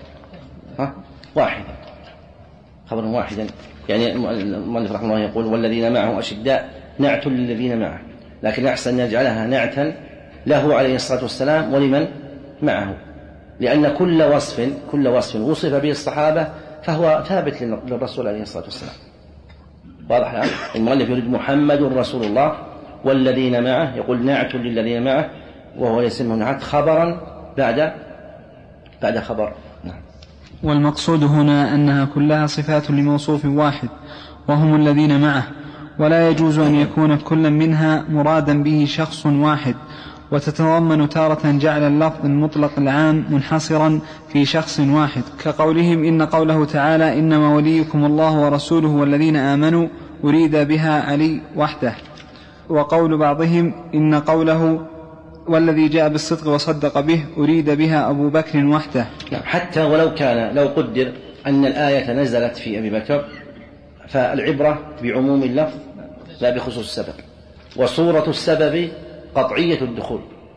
واحدا. يعني المؤلف رحمه الله يقول والذين معه أشداء نعت للذين معه، لكن أحسن أن نجعلها نعتا له عليه الصلاة والسلام ولمن معه، لأن كل وصف وصف به الصحابة فهو ثابت للرسول عليه الصلاة والسلام. واضح الآن؟ المؤلف يريد محمد رسول الله والذين معه، يقول نعت للذين معه، وهو يسمى نعت خبرا بعد خبر. والمقصود هنا أنها كلها صفات لموصوف واحد وهم الذين معه، ولا يجوز أن يكون كل منها مرادا به شخص واحد، وتتضمن تارة جعل اللفظ المطلق العام منحصرا في شخص واحد، كقولهم إن قوله تعالى إنما وليكم الله ورسوله والذين آمنوا أريد بها علي وحده. وقول بعضهم إن قوله والذي جاء بالصدق وصدق به أريد بها أبو بكر وحده. حتى لو قدر أن الآية نزلت في أبي بكر، فالعبرة بعموم اللفظ لا بخصوص السبب، وصورة السبب قطعية الدخول،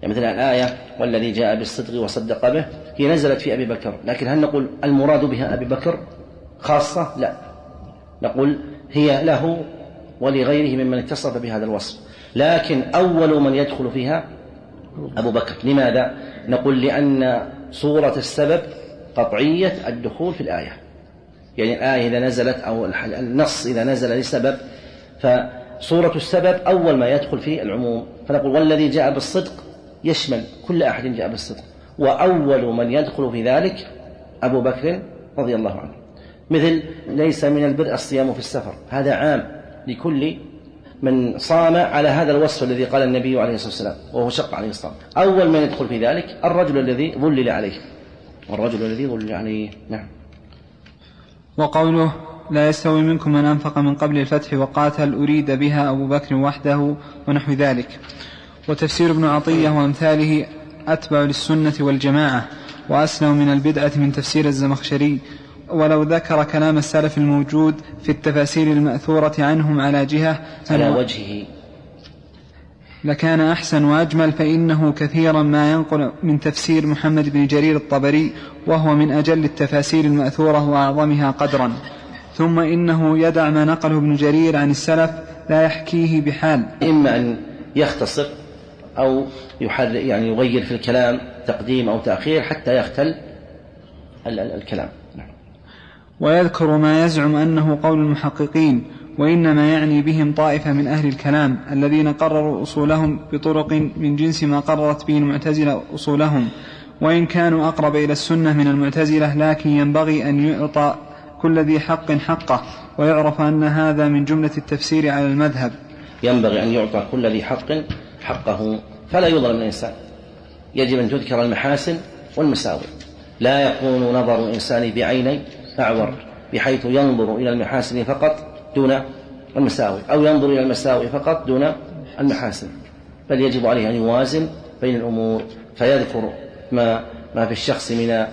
يعني مثل الآية والذي جاء بالصدق وصدق به هي نزلت في أبي بكر، لكن هل نقول المراد بها أبي بكر خاصة؟ لا، نقول هي له ولغيره ممن اتصف بهذا الوصف، لكن أول من يدخل فيها أبو بكر. لماذا؟ نقول لأن صورة السبب قطعية الدخول في الآية، يعني الآية إذا نزلت أو النص إذا نزل لسبب فصورة السبب أول ما يدخل في العموم، فنقول والذي جاء بالصدق يشمل كل أحد جاء بالصدق، وأول من يدخل في ذلك أبو بكر رضي الله عنه. مثل ليس من البر الصيام في السفر، هذا عام لكل من صام على هذا الوصف الذي قال النبي عليه الصلاة والسلام وهو شق عليه الصوم. أول من يدخل في ذلك الرجل الذي ظلل عليه، والرجل الذي ظلل عليه. نعم. وقوله لا يستوي منكم من أنفق من قبل الفتح وقاتل أريد بها أبو بكر وحده ونحو ذلك. وتفسير ابن عطية وأمثاله أتبع للسنة والجماعة وأسلم من البدعة من تفسير الزمخشري. ولو ذكر كلام السلف الموجود في التفاسير المأثورة عنهم على جهة على وجهه لكان أحسن وأجمل، فإنه كثيرا ما ينقل من تفسير محمد بن جرير الطبري وهو من أجل التفاسير المأثورة وأعظمها قدرا. ثم إنه يدع ما نقله ابن جرير عن السلف لا يحكيه بحال، إما أن يختصر أو يعني يغير في الكلام تقديم أو تأخير حتى يختل الكلام. ويذكر ما يزعم أنه قول المحققين، وإنما يعني بهم طائفة من أهل الكلام الذين قرروا أصولهم بطرق من جنس ما قررت به المعتزلة أصولهم، وإن كانوا أقرب إلى السنة من المعتزلة، لكن ينبغي أن يعطى كل ذي حق حقه، ويعرف أن هذا من جملة التفسير على المذهب. ينبغي أن يعطى كل ذي حق حقه، فلا يظلم الإنسان، يجب أن تذكر المحاسن والمساوئ، لا يكون نظر الإنسان بعيني أعور بحيث ينظر إلى المحاسن فقط دون المساوئ، أو ينظر إلى المساوئ فقط دون المحاسن، بل يجب عليه أن يوازن بين الأمور، فيذكر ما في الشخص من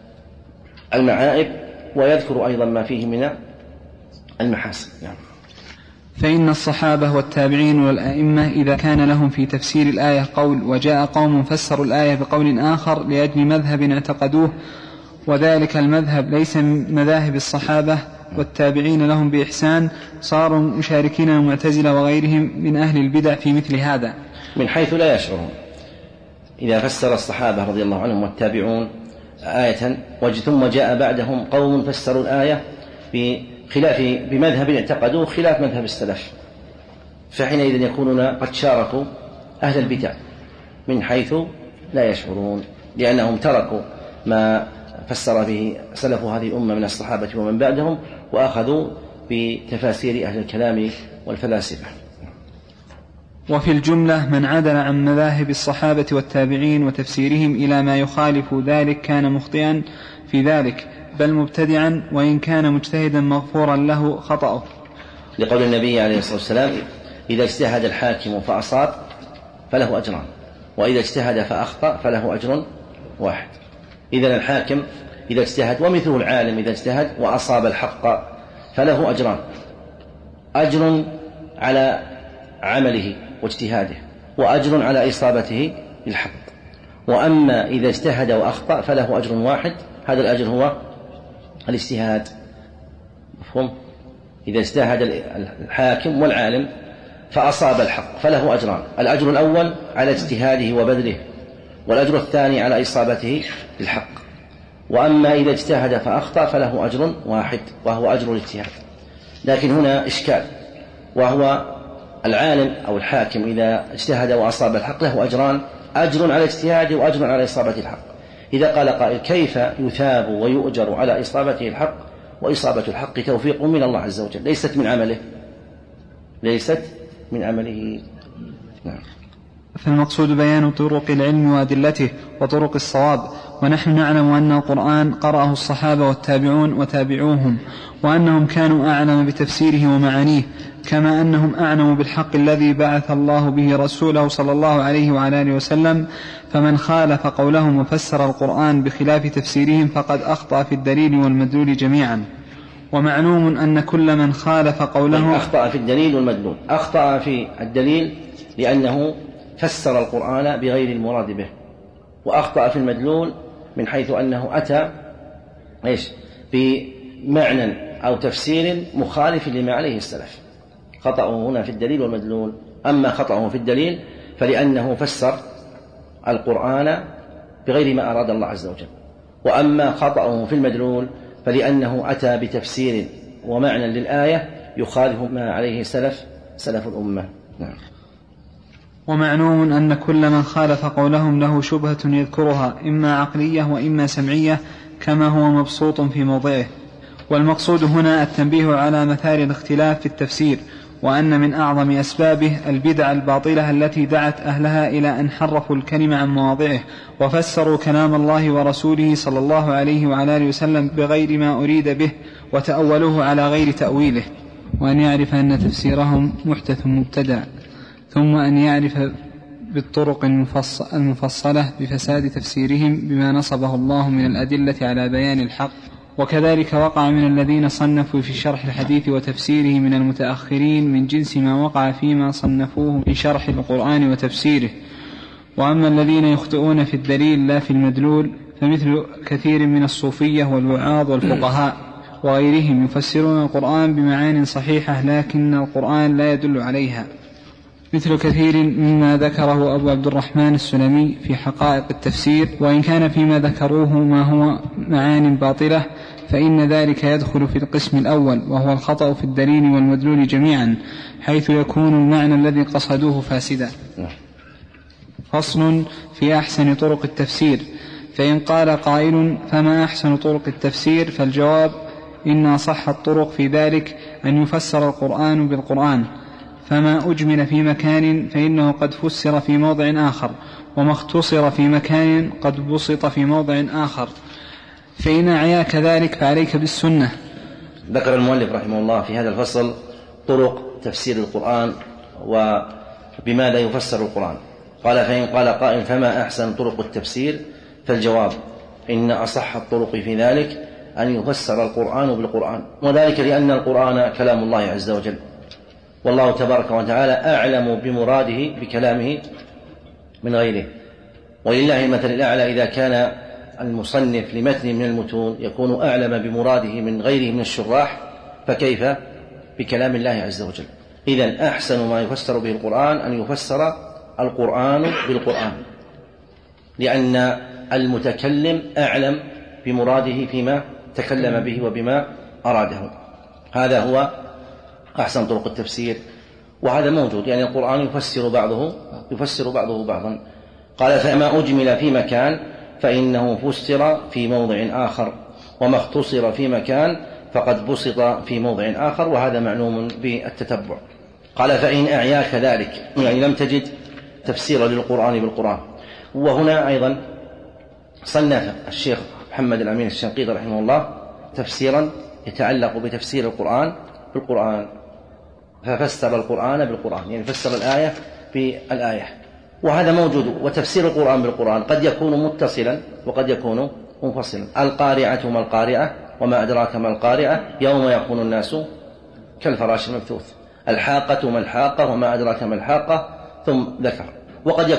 المعائب، ويذكر أيضا ما فيه من المحاسن. يعني فإن الصحابة والتابعين والأئمة إذا كان لهم في تفسير الآية قول وجاء قوم فسروا الآية بقول آخر لأجل مذهب اعتقدوه، وذلك المذهب ليس من مذاهب الصحابة والتابعين لهم بإحسان، صاروا مشاركين المعتزلة وغيرهم من أهل البدع في مثل هذا من حيث لا يشعرون. إذا فسر الصحابة رضي الله عنهم والتابعون آية ثم جاء بعدهم قوم فسروا الآية بمذهب اعتقدوه خلاف مذهب السلف، فحينئذ يكونون قد شاركوا أهل البدع من حيث لا يشعرون، لأنهم تركوا ما فسر به سلف هذه الأمة من الصحابة ومن بعدهم، وأخذوا بتفاسير أهل الكلام والفلاسفة. وفي الجملة من عدل عن مذاهب الصحابة والتابعين وتفسيرهم إلى ما يخالف ذلك كان مخطئا في ذلك، بل مبتدعا، وإن كان مجتهدا مغفورا له خطأه، لقول النبي عليه الصلاة والسلام إذا اجتهد الحاكم فأصاب فله أجران، وإذا اجتهد فأخطأ فله أجر واحد. إذن الحاكم إذا اجتهد، ومثله العالم إذا اجتهد وأصاب الحق فله أجران، أجر على عمله واجتهاده، وأجر على إصابته بالحق. وأما إذا اجتهد وأخطأ فله أجر واحد، هذا الأجر هو الاجتهاد. مفهوم؟ إذا اجتهد الحاكم والعالم فأصاب الحق فله أجران، الأجر الأول على اجتهاده وبذله، والأجر الثاني على إصابته بالحق. وأما إذا اجتهد فأخطأ فله أجر واحد وهو أجر الاجتهاد. لكن هنا إشكال، وهو العالم أو الحاكم إذا اجتهد وأصاب الحق له أجران، أجر على اجتهاده وأجر على إصابة الحق. إذا قال قائل كيف يثاب ويؤجر على إصابته الحق وإصابة الحق توفيق من الله عز وجل، ليست من عمله، ليست من عمله. نعم. فالمقصود بيان طرق العلم وأدلته وطرق الصواب، ونحن نعلم أن القرآن قرأه الصحابة والتابعون وتابعوهم، وأنهم كانوا أعلم بتفسيره ومعانيه، كما أنهم أعلموا بالحق الذي بعث الله به رسوله صلى الله عليه وعلى آله وسلم. فمن خالف قولهم وفسر القرآن بخلاف تفسيرهم فقد أخطأ في الدليل والمدلول جميعا. ومعلوم أن كل من خالف قولهم أخطأ في الدليل والمدلول. أخطأ في الدليل لأنه فسر القرآن بغير المراد به، وأخطأ في المدلول من حيث أنه أتى بمعنى أو تفسير مخالف لما عليه السلف. خطأه هنا في الدليل والمدلول. أما خطأه في الدليل فلأنه فسر القرآن بغير ما أراد الله عز وجل، وأما خطأه في المدلول فلأنه أتى بتفسير ومعنى للآية يخالف ما عليه سلف الأمة. نعم. ومعلوم أن كل من خالف قولهم له شبهة يذكرها إما عقلية وإما سمعية كما هو مبسوط في موضعه. والمقصود هنا التنبيه على مثال الاختلاف في التفسير، وأن من أعظم أسبابه البدع الباطلة التي دعت أهلها إلى أن حرفوا الكلمة عن مواضعه وفسروا كلام الله ورسوله صلى الله عليه وعلى آله وسلم بغير ما أريد به وتأولوه على غير تأويله. وأن يعرف أن تفسيرهم محدث مبتدع، ثم أن يعرف بالطرق المفصلة بفساد تفسيرهم بما نصبه الله من الأدلة على بيان الحق. وكذلك وقع من الذين صنفوا في شرح الحديث وتفسيره من المتأخرين من جنس ما وقع فيما صنفوه في شرح القرآن وتفسيره. وأما الذين يخطئون في الدليل لا في المدلول فمثل كثير من الصوفية والوعاظ والفقهاء وغيرهم يفسرون القرآن بمعان صحيحة لكن القرآن لا يدل عليها، مثل كثير مما ذكره أبو عبد الرحمن السلمي في حقائق التفسير. وإن كان فيما ذكروه ما هو معان باطلة فإن ذلك يدخل في القسم الأول، وهو الخطأ في الدليل والمدلول جميعا، حيث يكون المعنى الذي قصدوه فاسدا. فصل في أحسن طرق التفسير. فإن قال قائل فما أحسن طرق التفسير؟ فالجواب إن أصح الطرق في ذلك أن يفسر القرآن بالقرآن، فما أجمل في مكان فإنه قد فسر في موضع آخر، وما اختصر في مكان قد بسط في موضع آخر. فإن أعياك ذلك فعليك بالسنة. ذكر المؤلف رحمه الله في هذا الفصل طرق تفسير القرآن وبماذا يفسر القرآن. قال فإن قال قائل فما أحسن طرق التفسير؟ فالجواب إن أصح الطرق في ذلك أن يفسر القرآن بالقرآن، وذلك لأن القرآن كلام الله عز وجل، والله تبارك وتعالى أعلم بمراده بكلامه من غيره. ولله المثل الأعلى إذا كان المصنف لمتن من المتون يكون أعلم بمراده من غيره من الشراح، فكيف بكلام الله عز وجل؟ إذن أحسن ما يفسر به القرآن أن يفسر القرآن بالقرآن، لأن المتكلم أعلم بمراده فيما تكلم به وبما أراده. هذا هو أحسن طرق التفسير، وهذا موجود، يعني القرآن يفسر بعضه بعضا. قال فما أجمل في مكان فإنه فسر في موضع آخر، وما اختصر في مكان فقد بسط في موضع آخر، وهذا معلوم بالتتبع. قال فإن أعياك ذلك، يعني لم تجد تفسيرا للقرآن بالقرآن. وهنا أيضا صنف الشيخ محمد الأمين الشنقيطي رحمه الله تفسيرا يتعلق بتفسير القرآن بالقرآن، ففسر القرآن بالقرآن، يعني فسر الآية بالآية، وهذا موجود. وتفسير القرآن بالقرآن قد يكون متصلا وقد يكون منفصلا. القارعة ما القارعة وما أدراك ما القارعة يوم يكون الناس كالفراش المبثوث. الحاقة ما الحاقة وما أدراك ما الحاقة، ثم ذكر. وقد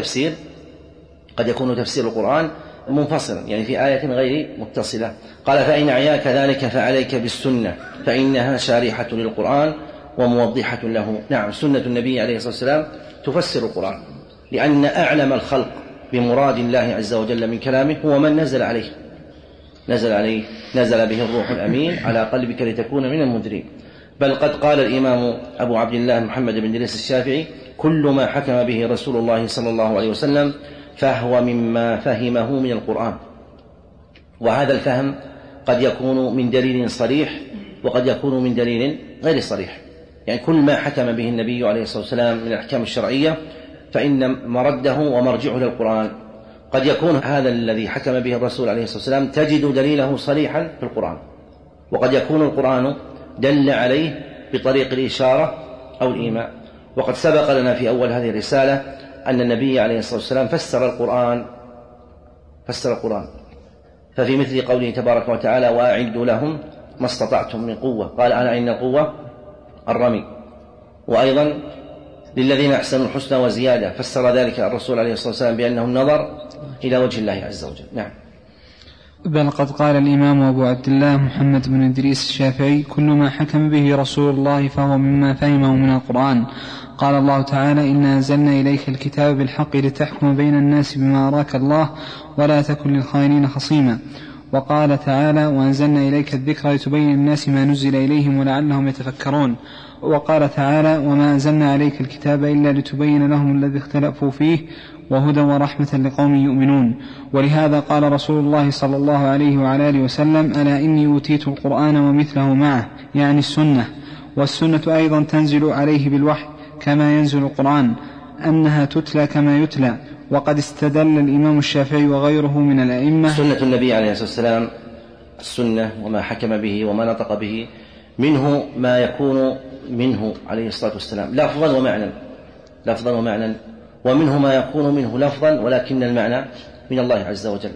يكون تفسير القرآن منفصلا، يعني في آية غير متصلة. قال فإن أعياك ذلك فعليك بالسنة فإنها شارحة للقرآن وموضحة له. نعم، سنة النبي عليه الصلاة والسلام تفسر القرآن، لأن أعلم الخلق بمراد الله عز وجل من كلامه هو من نزل به الروح الأمين على قلبك لتكون من المنذرين. بل قد قال الإمام أبو عبد الله محمد بن إدريس الشافعي كل ما حكم به رسول الله صلى الله عليه وسلم فهو مما فهمه من القرآن. وهذا الفهم قد يكون من دليل صريح وقد يكون من دليل غير صريح، يعني كل ما حكم به النبي عليه الصلاة والسلام من الأحكام الشرعية فإن مرده ومرجعه للقرآن. قد يكون هذا الذي حكم به الرسول عليه الصلاة والسلام تجد دليله صريحا في القرآن، وقد يكون القرآن دل عليه بطريق الإشارة أو الإيماء. وقد سبق لنا في أول هذه الرسالة أن النبي عليه الصلاة والسلام فسر القرآن ففي مثل قوله تبارك وتعالى وأعدوا لهم ما استطعتم من قوة، قال ألا إن القوة الرمي. وأيضا للذين أحسنوا الحسنى وزيادة، فسر ذلك الرسول عليه الصلاة والسلام بأنه النظر إلى وجه الله عز وجل. نعم. بل قد قال الإمام أبو عبد الله محمد بن إدريس الشافعي: كل ما حكم به رسول الله فهو مما فهمه من القرآن. قال الله تعالى: إنا أنزلنا إليك الكتاب بالحق لتحكم بين الناس بما أراك الله ولا تكن للخائنين خصيما. وقال تعالى: وأنزلنا إليك الذكر لتبين الناس ما نزل إليهم ولعلهم يتفكرون. وقال تعالى: وما أنزلنا عليك الكتاب إلا لتبين لهم الذي اختلفوا فيه وهدى ورحمة لقوم يؤمنون. ولهذا قال رسول الله صلى الله عليه وعلى آله وسلم: ألا إني أوتيت القرآن ومثله معه، يعني السنة. والسنة أيضا تنزل عليه بالوحي كما ينزل القرآن، أنها تتلى كما يتلى. وقد استدل الإمام الشافعي وغيره من الأئمة. سنة النبي عليه الصلاة والسلام السنة وما حكم به وما نطق به، منه ما يكون منه عليه الصلاة والسلام لفظا ومعنى، ومنه ما يكون منه لفظا ولكن المعنى من الله عز وجل.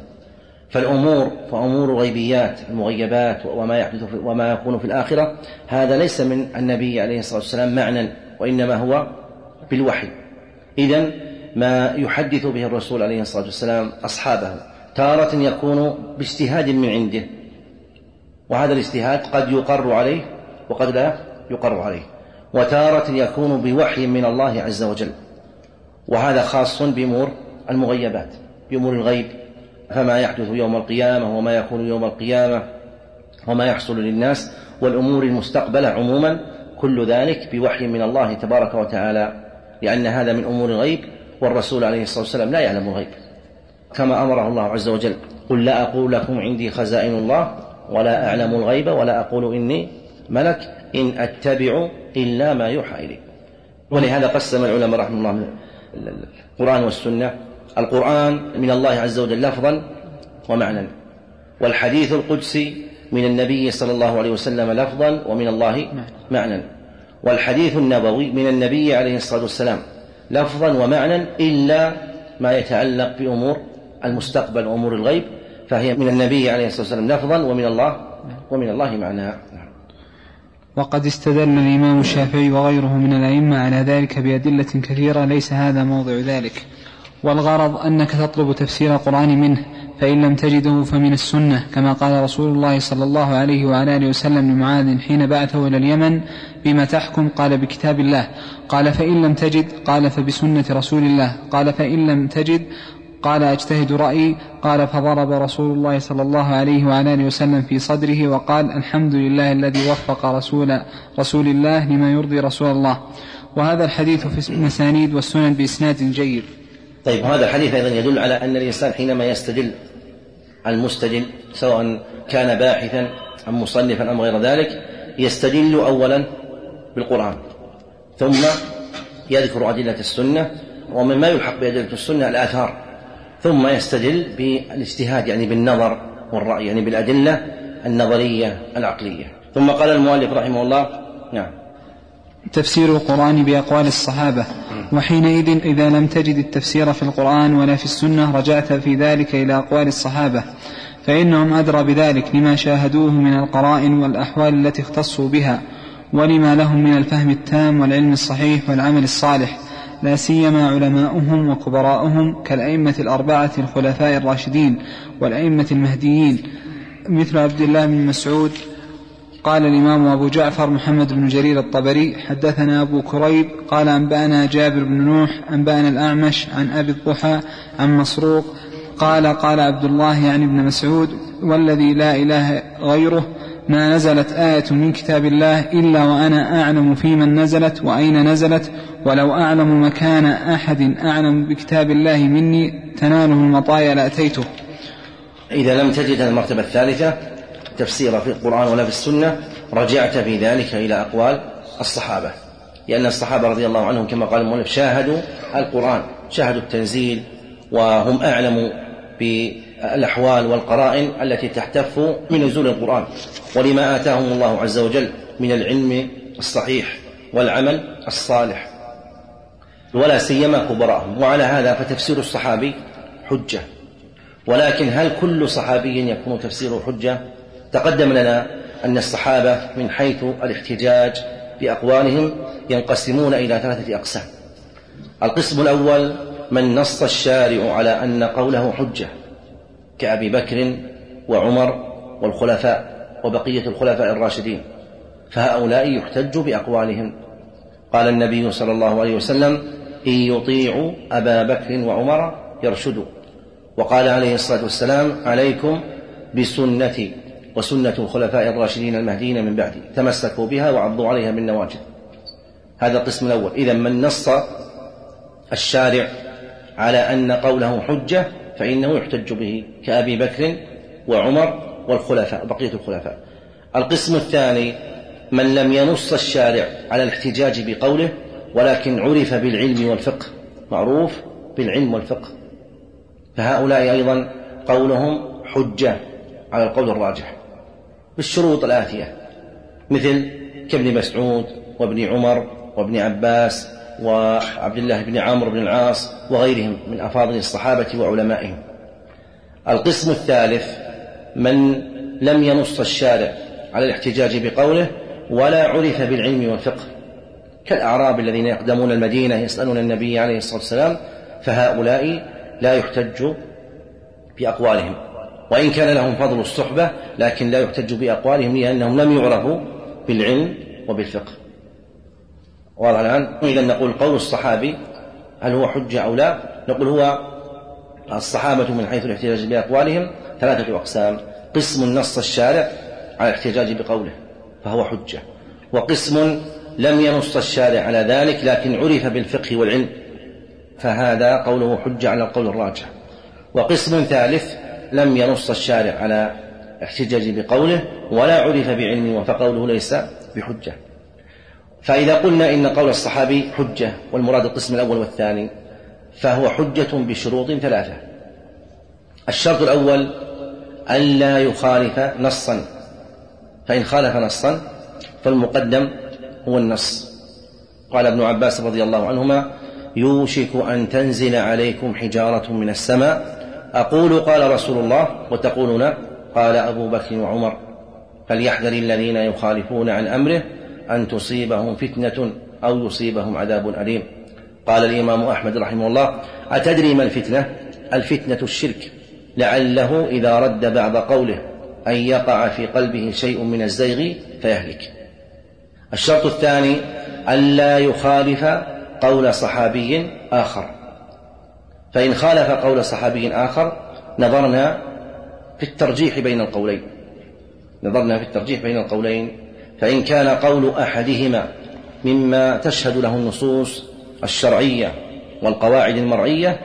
فأمور الغيبيات المغيبات وما يحدث وما يكون في الآخرة هذا ليس من النبي عليه الصلاة والسلام معنى، وإنما هو بالوحي. إذن ما يحدث به الرسول عليه الصلاة والسلام أصحابه تارة يكون باجتهاد من عنده، وهذا الاجتهاد قد يقر عليه وقد لا يقر عليه، وتارة يكون بوحي من الله عز وجل، وهذا خاص بأمور المغيبات، بأمور الغيب، فما يحدث يوم القيامة وما يكون يوم القيامة وما يحصل للناس والأمور المستقبلة عموما، كل ذلك بوحي من الله تبارك وتعالى، لأن هذا من أمور الغيب، والرسول عليه الصلاة والسلام لا يعلم الغيب، كما أمره الله عز وجل: قل لا أقول لكم عندي خزائن الله ولا أعلم الغيب ولا أقول إني ملك إن أتبع إلا ما يوحى إلي. ولهذا قسم العلماء رحمه الله القرآن والسنة: القرآن من الله عز وجل لفظا ومعنى، والحديث القدسي من النبي صلى الله عليه وسلم لفظا ومن الله معنى، والحديث النبوي من النبي عليه الصلاة والسلام لفظا ومعنى، إلا ما يتعلق بأمور المستقبل وأمور الغيب فهي من النبي عليه الصلاة والسلام لفظا ومن الله معنى. وقد استدل الإمام الشافعي وغيره من الأئمة على ذلك بأدلة كثيرة، ليس هذا موضع ذلك. والغرض أنك تطلب تفسير القرآن منه، فإن لم تجده فمن السنة، كما قال رسول الله صلى الله عليه وعلى آله وسلم لمعاذ حين بعثه إلى اليمن: بما تحكم؟ قال: بكتاب الله. قال: فإن لم تجد؟ قال: فبسنة رسول الله. قال: فإن لم تجد؟ قال: أجتهد رأيي. قال: فضرب رسول الله صلى الله عليه وعلى آله وسلم في صدره وقال: الحمد لله الذي وفق رسول الله لما يرضي رسول الله. وهذا الحديث في المسانيد والسنن بإسناد جيد. طيب، هذا الحديث أيضا يدل على أن الإنسان حينما يستدل المستدل، سواء كان باحثا أم مصنفا أم غير ذلك، يستدل أولا بالقرآن ثم يذكر أدلة السنة، ومما يلحق بأدلة السنة الآثار، ثم يستدل بالاجتهاد يعني بالنظر والرأي، يعني بالأدلة النظرية العقلية. ثم قال المؤلف رحمه الله: نعم، تفسير القرآن بأقوال الصحابة. وحينئذ إذا لم تجد التفسير في القرآن ولا في السنة رجعت في ذلك إلى أقوال الصحابة، فإنهم أدرى بذلك لما شاهدوه من القرائن والأحوال التي اختصوا بها، ولما لهم من الفهم التام والعلم الصحيح والعمل الصالح، لا سيما علماؤهم وكبراؤهم كالأئمة الأربعة الخلفاء الراشدين والأئمة المهديين، مثل عبد الله بن مسعود. قال الإمام أبو جعفر محمد بن جرير الطبري: حدثنا أبو كريب قال أنبأنا جابر بن نوح أنبأنا الأعمش عن أبي الضحى عن مسروق قال: قال عبد الله يعني ابن مسعود: والذي لا إله غيره ما نزلت آية من كتاب الله إلا وأنا أعلم في من نزلت وأين نزلت، ولو أعلم مكان أحد أعلم بكتاب الله مني تناله المطايا لأتيته. إذا لم تجد المرتبة الثالثة تفسير في القرآن ولا في السنة رجعت في ذلك إلى أقوال الصحابة، لأن الصحابة رضي الله عنهم كما قال المؤلف شاهدوا القرآن، شاهدوا التنزيل، وهم أعلم بالأحوال والقرائن التي تحتف من نزول القرآن، ولما آتاهم الله عز وجل من العلم الصحيح والعمل الصالح، ولا سيما كبراءهم. وعلى هذا فتفسير الصحابي حجة، ولكن هل كل صحابي يكون تفسيره حجة؟ تقدم لنا أن الصحابة من حيث الاحتجاج بأقوالهم ينقسمون إلى 3 أقسام. القسم الأول من نص الشارع على أن قوله حجة كأبي بكر وعمر والخلفاء وبقية الخلفاء الراشدين، فهؤلاء يحتج بأقوالهم. قال النبي صلى الله عليه وسلم: إن يطيعوا أبا بكر وعمر يرشدوا. وقال عليه الصلاة والسلام: عليكم بسنتي وسنة الخلفاء الراشدين المهديين من بعدي، تمسكوا بها وعضوا عليها بالنواجذ. هذا القسم الأول. إذن من نص الشارع على أن قوله حجة فإنه يحتج به كأبي بكر وعمر والخلفاء بقية الخلفاء. القسم الثاني من لم ينص الشارع على الاحتجاج بقوله ولكن عرف بالعلم والفقه، معروف بالعلم والفقه، فهؤلاء أيضا قولهم حجة على القول الراجح بالشروط الآتية، مثل كابن مسعود وابن عمر وابن عباس وعبد الله بن عمرو بن العاص وغيرهم من أفاضل الصحابة وعلمائهم. القسم الثالث من لم ينص الشارع على الاحتجاج بقوله ولا عرف بالعلم والفقه، كالأعراب الذين يقدمون المدينة يسألون النبي عليه الصلاة والسلام، فهؤلاء لا يحتج بأقوالهم، وإن كان لهم فضل الصحبة لكن لا يحتج بأقوالهم لأنهم لم يعرفوا بالعلم وبالفقه. واضح الآن؟ إذا نقول قول الصحابي هل هو حجة أو لا؟ نقول هو الصحابة من حيث الاحتجاج بأقوالهم 3 أقسام: قسم نص الشارع على الاحتجاج بقوله فهو حجة، وقسم لم ينص الشارع على ذلك لكن عرف بالفقه والعلم فهذا قوله حجة على القول الراجح، وقسم ثالث لم ينص الشارع على احتجاج بقوله ولا عرف بعلمه فقوله ليس بحجة. فإذا قلنا إن قول الصحابي حجة والمراد القسم الأول والثاني فهو حجة بشروط 3. الشرط الأول ألا يخالف نصا، فإن خالف نصا فالمقدم هو النص. قال ابن عباس رضي الله عنهما: يوشك أن تنزل عليكم حجارة من السماء أقول قال رسول الله وتقولون قال أبو بكر وعمر، فليحذر الذين يخالفون عن أمره أن تصيبهم فتنة أو يصيبهم عذاب أليم. قال الإمام أحمد رحمه الله: أتدري ما الفتنة؟ الفتنة الشرك، لعله إذا رد بعض قوله أن يقع في قلبه شيء من الزيغ فيهلك. الشرط الثاني ألا يخالف قول صحابي آخر، فإن خالف قول صحابي آخر نظرنا في الترجيح بين القولين، فإن كان قول أحدهما مما تشهد له النصوص الشرعية والقواعد المرعية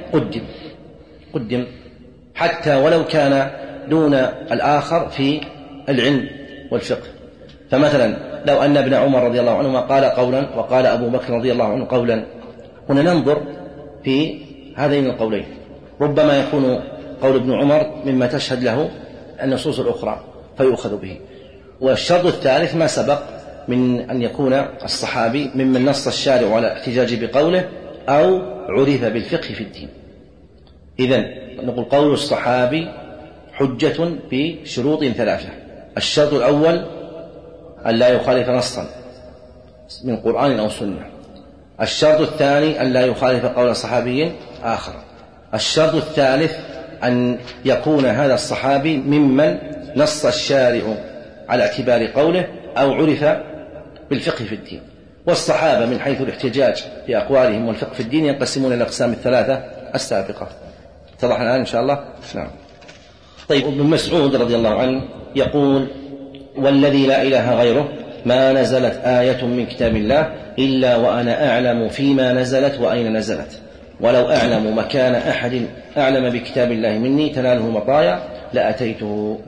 قدم حتى ولو كان دون الآخر في العلم والفقه. فمثلا لو أن ابن عمر رضي الله عنهما قال قولا وقال أبو بكر رضي الله عنه قولا، هنا ننظر في هذين القولين، ربما يكون قول ابن عمر مما تشهد له النصوص الأخرى فيؤخذ به. والشرط الثالث ما سبق من أن يكون الصحابي ممن نص الشارع على الاحتجاج بقوله أو عرف بالفقه في الدين. إذن نقول قول الصحابي حجة بشروط 3. الشرط الأول أن لا يخالف نصا من قرآن أو سنة. الشرط الثاني أن لا يخالف قول صحابي آخر. الشرط الثالث أن يكون هذا الصحابي ممن نص الشارع على اعتبار قوله أو عرف بالفقه في الدين. والصحابة من حيث الاحتجاج بأقوالهم والفقه في الدين ينقسمون إلى الأقسام 3 السابقة. اتضح الآن إن شاء الله؟ نعم. طيب، ابن مسعود رضي الله عنه يقول: والذي لا إله غيره ما نزلت آية من كتاب الله إلا وأنا أعلم فيما نزلت وأين نزلت، ولو أعلم مكان أحد أعلم بكتاب الله مني تناله مطايا لأتيته.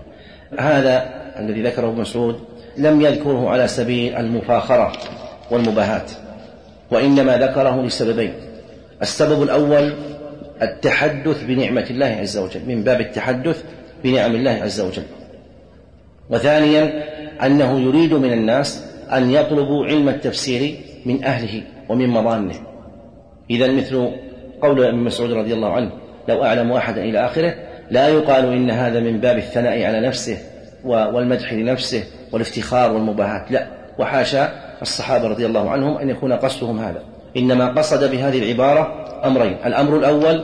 هذا الذي ذكره ابن مسعود لم يذكره على سبيل المفاخرة والمباهاة، وإنما ذكره لسببين: السبب الأول التحدث بنعمة الله عز وجل، من باب التحدث بنعم الله عز وجل، وثانيا أنه يريد من الناس أن يطلبوا علم التفسير من أهله ومن مظانه. إذا مثل قول ابن مسعود رضي الله عنه: لو أعلم أحدا إلى آخره، لا يقال إن هذا من باب الثناء على نفسه والمدح لنفسه والافتخار والمباهاة، لا، وحاشا الصحابة رضي الله عنهم أن يكون قصدهم هذا، إنما قصد بهذه العبارة أمرين: الأمر الأول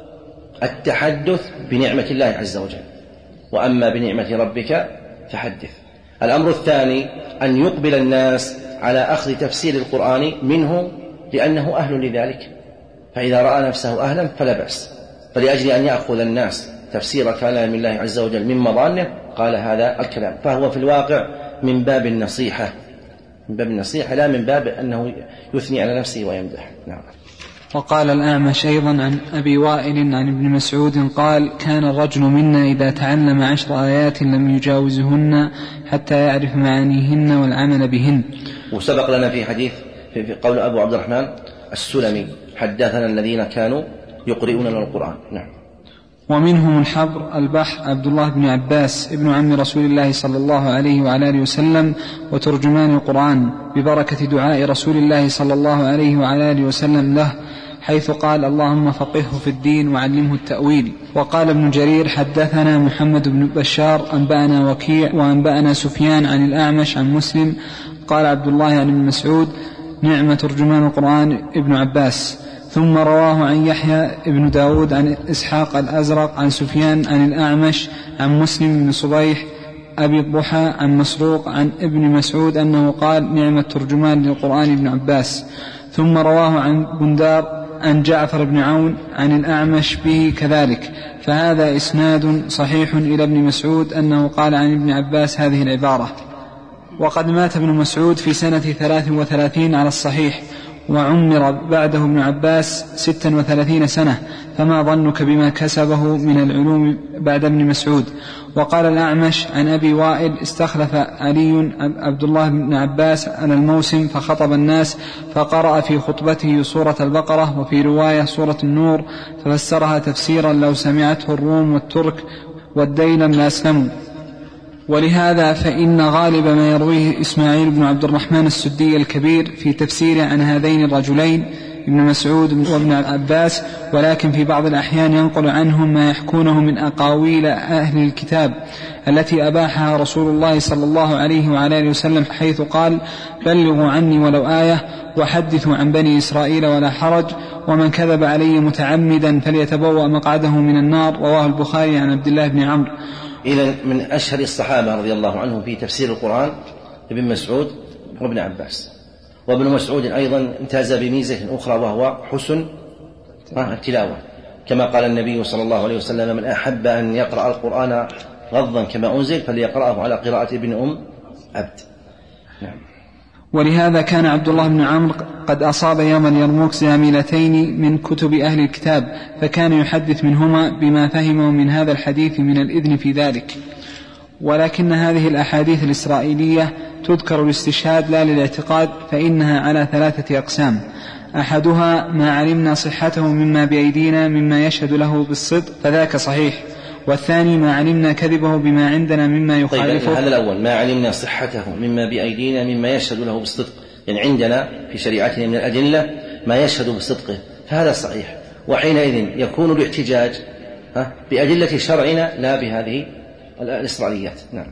التحدث بنعمة الله عز وجل، وأما بنعمة ربك فحدث. الأمر الثاني أن يقبل الناس على أخذ تفسير القرآن منه لأنه أهل لذلك، فإذا رأى نفسه أهلا فلا بأس. فلأجل أن يأخذ الناس تفسير كلام الله عز وجل من مظانه قال هذا الكلام، فهو في الواقع من باب النصيحة، من باب النصيحة لا من باب أنه يثني على نفسه ويمدح. نعم. وقال الأعمش أيضا عن أبي وائل عن ابن مسعود قال: كان الرجل منا إذا تعلم 10 آيات لم يجاوزهن حتى يعرف معانيهن والعمل بهن. وسبق لنا في حديث في قول أبو عبد الرحمن السلمي: حدثنا الذين كانوا يقرؤون القرآن. نعم. ومنهم الحبر البحر عبد الله بن عباس ابن عم رسول الله صلى الله عليه وعلى آله وسلم وترجمان القرآن، ببركة دعاء رسول الله صلى الله عليه وعلى آله وسلم له، حيث قال: اللهم فقهه في الدين وعلمه التأويل. وقال ابن جرير: حدثنا محمد بن بشار أنبأنا وكيع وأنبأنا سفيان عن الأعمش عن مسلم. قال عبد الله عن ابن مسعود: نعم ترجمان القرآن ابن عباس. ثم رواه عن يحيى ابن داود عن إسحاق الأزرق عن سفيان عن الأعمش عن مسلم بن صبيح أبي الضحى عن مسروق عن ابن مسعود أنه قال: نعم الترجمان للقرآن ابن عباس. ثم رواه عن بندار عن جعفر بن عون عن الأعمش به كذلك، فهذا إسناد صحيح إلى ابن مسعود أنه قال عن ابن عباس هذه العبارة. وقد مات ابن مسعود في سنة 33 على الصحيح، وعمر بعده ابن عباس 36 سنة، فما ظنك بما كسبه من العلوم بعد ابن مسعود. وقال الأعمش عن أبي وائل: استخلف علي عبد الله بن عباس على الموسم فخطب الناس، فقرأ في خطبته سورة البقرة، وفي رواية سورة النور، ففسرها تفسيرا لو سمعته الروم والترك والديلم لأسلموا. ولهذا فإن غالب ما يرويه إسماعيل بن عبد الرحمن السدي الكبير في تفسيره عن هذين الرجلين ابن مسعود وابن عباس، ولكن في بعض الأحيان ينقل عنهم ما يحكونه من أقاويل أهل الكتاب التي أباحها رسول الله صلى الله عليه وعلى آله وسلم، حيث قال: بلغوا عني ولو آية وحدثوا عن بني إسرائيل ولا حرج، ومن كذب علي متعمدا فليتبوأ مقعده من النار. رواه البخاري عن عبد الله بن عمرو. إذن من أشهر الصحابة رضي الله عنهم في تفسير القرآن ابن مسعود وابن عباس. وابن مسعود أيضا امتاز بميزة أخرى وهو حسن التلاوة، كما قال النبي صلى الله عليه وسلم: من أحب أن يقرأ القرآن غضا كما أنزل فليقرأه على قراءة ابن عبد. نعم. ولهذا كان عبد الله بن عمرو قد أصاب يوم اليرموك زاملتين من كتب أهل الكتاب، فكان يحدث منهما بما فهمه من هذا الحديث من الإذن في ذلك. ولكن هذه الأحاديث الإسرائيلية تذكر الاستشهاد لا للاعتقاد، فإنها على 3 أقسام: أحدها ما علمنا صحته مما بأيدينا مما يشهد له بالصدق فذاك صحيح، والثاني ما علمنا كذبه بما عندنا مما يخالفه. طيب، هذا الأول ما علمنا صحته مما بأيدينا مما يشهد له بالصدق، يعني عندنا في شريعتنا من الأدلة ما يشهد بصدقه، فهذا صحيح، وحينئذ يكون الاحتجاج بأدلة شرعنا لا بهذه الإسرائيليات. نعم.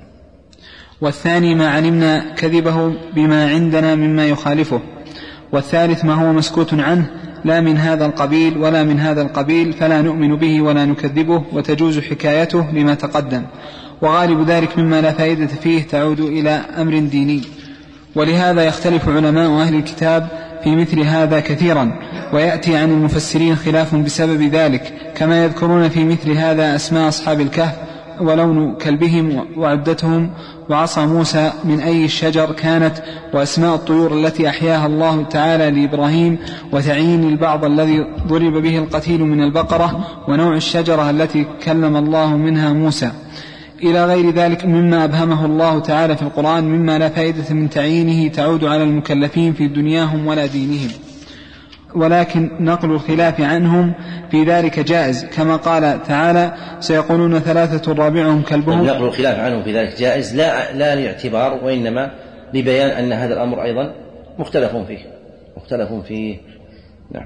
والثاني ما علمنا كذبه بما عندنا مما يخالفه، والثالث ما هو مسكوت عنه لا من هذا القبيل ولا من هذا القبيل، فلا نؤمن به ولا نكذبه، وتجوز حكايته لما تقدم. وغالب ذلك مما لا فائدة فيه تعود إلى أمر ديني. ولهذا يختلف علماء أهل الكتاب في مثل هذا كثيرا، ويأتي عن المفسرين خلاف بسبب ذلك، كما يذكرون في مثل هذا أسماء أصحاب الكهف ولون كلبهم وعدتهم وعصا موسى من أي الشجر كانت، وأسماء الطيور التي أحياها الله تعالى لإبراهيم، وتعيين البعض الذي ضرب به القتيل من البقرة، ونوع الشجرة التي كلم الله منها موسى، إلى غير ذلك مما أبهمه الله تعالى في القرآن مما لا فائدة من تعيينه تعود على المكلفين في دنياهم ولا دينهم. ولكن نقل الخلاف عنهم في ذلك جائز، كما قال تعالى: سيقولون 3 رابعهم كلبهم. نقل الخلاف عنهم في ذلك جائز لا لاعتبار، وإنما لبيان أن هذا الأمر أيضا مختلف فيه. نعم.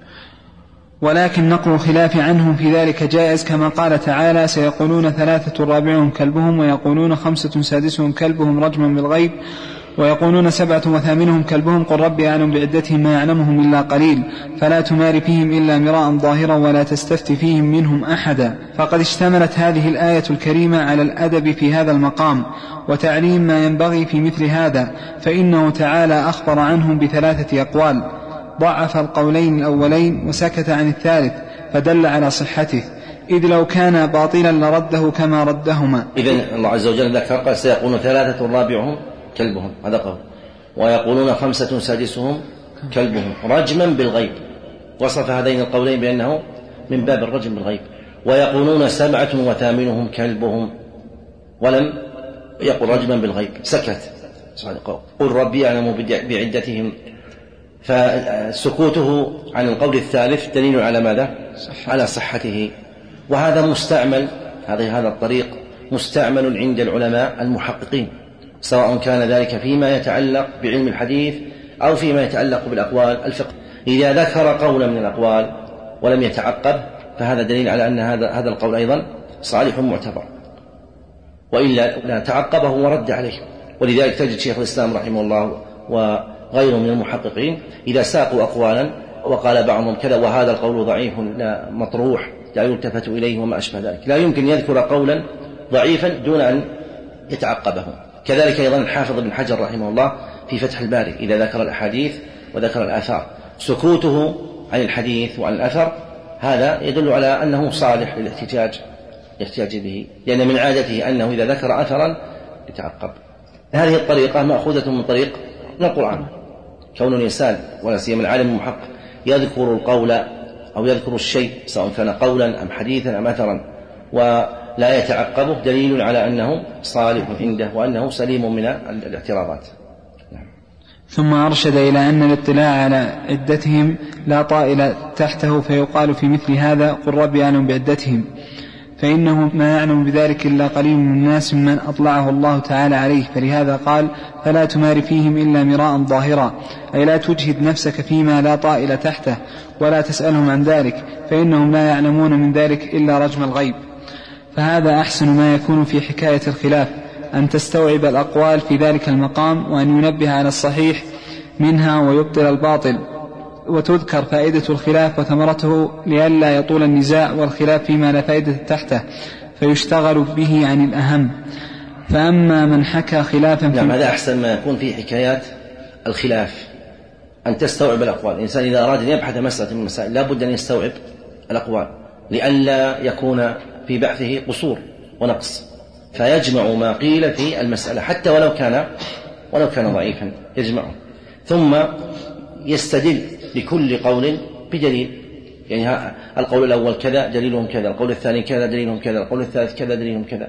ولكن نقل الخلاف عنهم في ذلك جائز، كما قال تعالى: سيقولون 3 رابعهم كلبهم، ويقولون 5 سادسهم كلبهم رجما بالغيب، ويقولون 7 وثامنهم كلبهم قل ربي أعلم بعدتهم ما يعلمهم إلا قليل فلا تمار فيهم إلا مراء ظاهرا ولا تستفت فيهم منهم أحدا. فقد اشتملت هذه الآية الكريمة على الأدب في هذا المقام وتعليم ما ينبغي في مثل هذا، فإنه تعالى أخبر عنهم ب3 أقوال، ضعف القولين الأولين وسكت عن الثالث فدل على صحته، إذ لو كان باطلا لرده كما ردهما. إذن الله عز وجل ذكر قال سيقولون 3 رابعهم كلبهم، هذا قول، ويقولون 5 سادسهم كلبهم رجما بالغيب، وصف هذين القولين بأنه من باب الرجم بالغيب. ويقولون 7 وثامنهم كلبهم، ولم يقل رجما بالغيب، سكت. قل ربي أعلم بعدتهم، فسكوته عن القول الثالث دليل على ماذا؟ على صحته. وهذا مستعمل، هذا الطريق مستعمل عند العلماء المحققين، سواء كان ذلك فيما يتعلق بعلم الحديث أو فيما يتعلق بالأقوال الفقه. إذا ذكر قولا من الأقوال ولم يتعقب فهذا دليل على أن هذا القول أيضا صالح معتبر، وإلا لا تعقبه ورد عليه. ولذلك تجد شيخ الإسلام رحمه الله وغيره من المحققين إذا ساقوا أقوالا وقال بعضهم كذا وهذا القول ضعيف لا مطروح لا يلتفت إليه وما أشبه ذلك، لا يمكن يذكر قولا ضعيفا دون أن يتعقبه. كذلك أيضا الحافظ بن حجر رحمه الله في فتح الباري إذا ذكر الأحاديث وذكر الآثار، سكوته عن الحديث وعن الأثر هذا يدل على أنه صالح للاحتجاج به، لأن من عادته أنه إذا ذكر أثرا يتعقب. هذه الطريقة مأخوذة من طريق من القرآن، كون الإنسان ولا سيما العالم المحقق يذكر القول أو يذكر الشيء سواء كان قولا أم حديثا أم أثرا ولا يتعقبه دليل على أنه صالح عنده وأنه سليم من الاعتراضات. ثم أرشد إلى أن الاطلاع على عدتهم لا طائل تحته، فيقال في مثل هذا قل ربي أعلم بعدتهم، فإنه ما يعلم بذلك إلا قليل من الناس ممن أطلعه الله تعالى عليه. فلهذا قال فلا تمار فيهم إلا مراء ظاهرا، أي لا تجهد نفسك فيما لا طائل تحته ولا تسألهم عن ذلك، فإنهم لا يعلمون من ذلك إلا رجم الغيب. فهذا أحسن ما يكون في حكاية الخلاف، أن تستوعب الأقوال في ذلك المقام وأن ينبه على الصحيح منها ويبطل الباطل، وتذكر فائدة الخلاف وثمرته لئلا يطول النزاع والخلاف فيما لا فائدة تحته فيشتغل به عن الأهم. فأما من حكى خلافا هذا أحسن ما يكون في حكايات الخلاف، أن تستوعب الأقوال. الإنسان إذا أراد أن يبحث مسألة من المسائل لا بد أن يستوعب الأقوال لئلا يكون في بحثه قصور ونقص، فيجمع ما قيل في المسألة حتى ولو كان ضعيفا يجمعه، ثم يستدل لكل قول بدليل، يعني القول الأول كذا دليلهم كذا، القول الثاني كذا دليلهم كذا، القول الثالث كذا دليلهم كذا،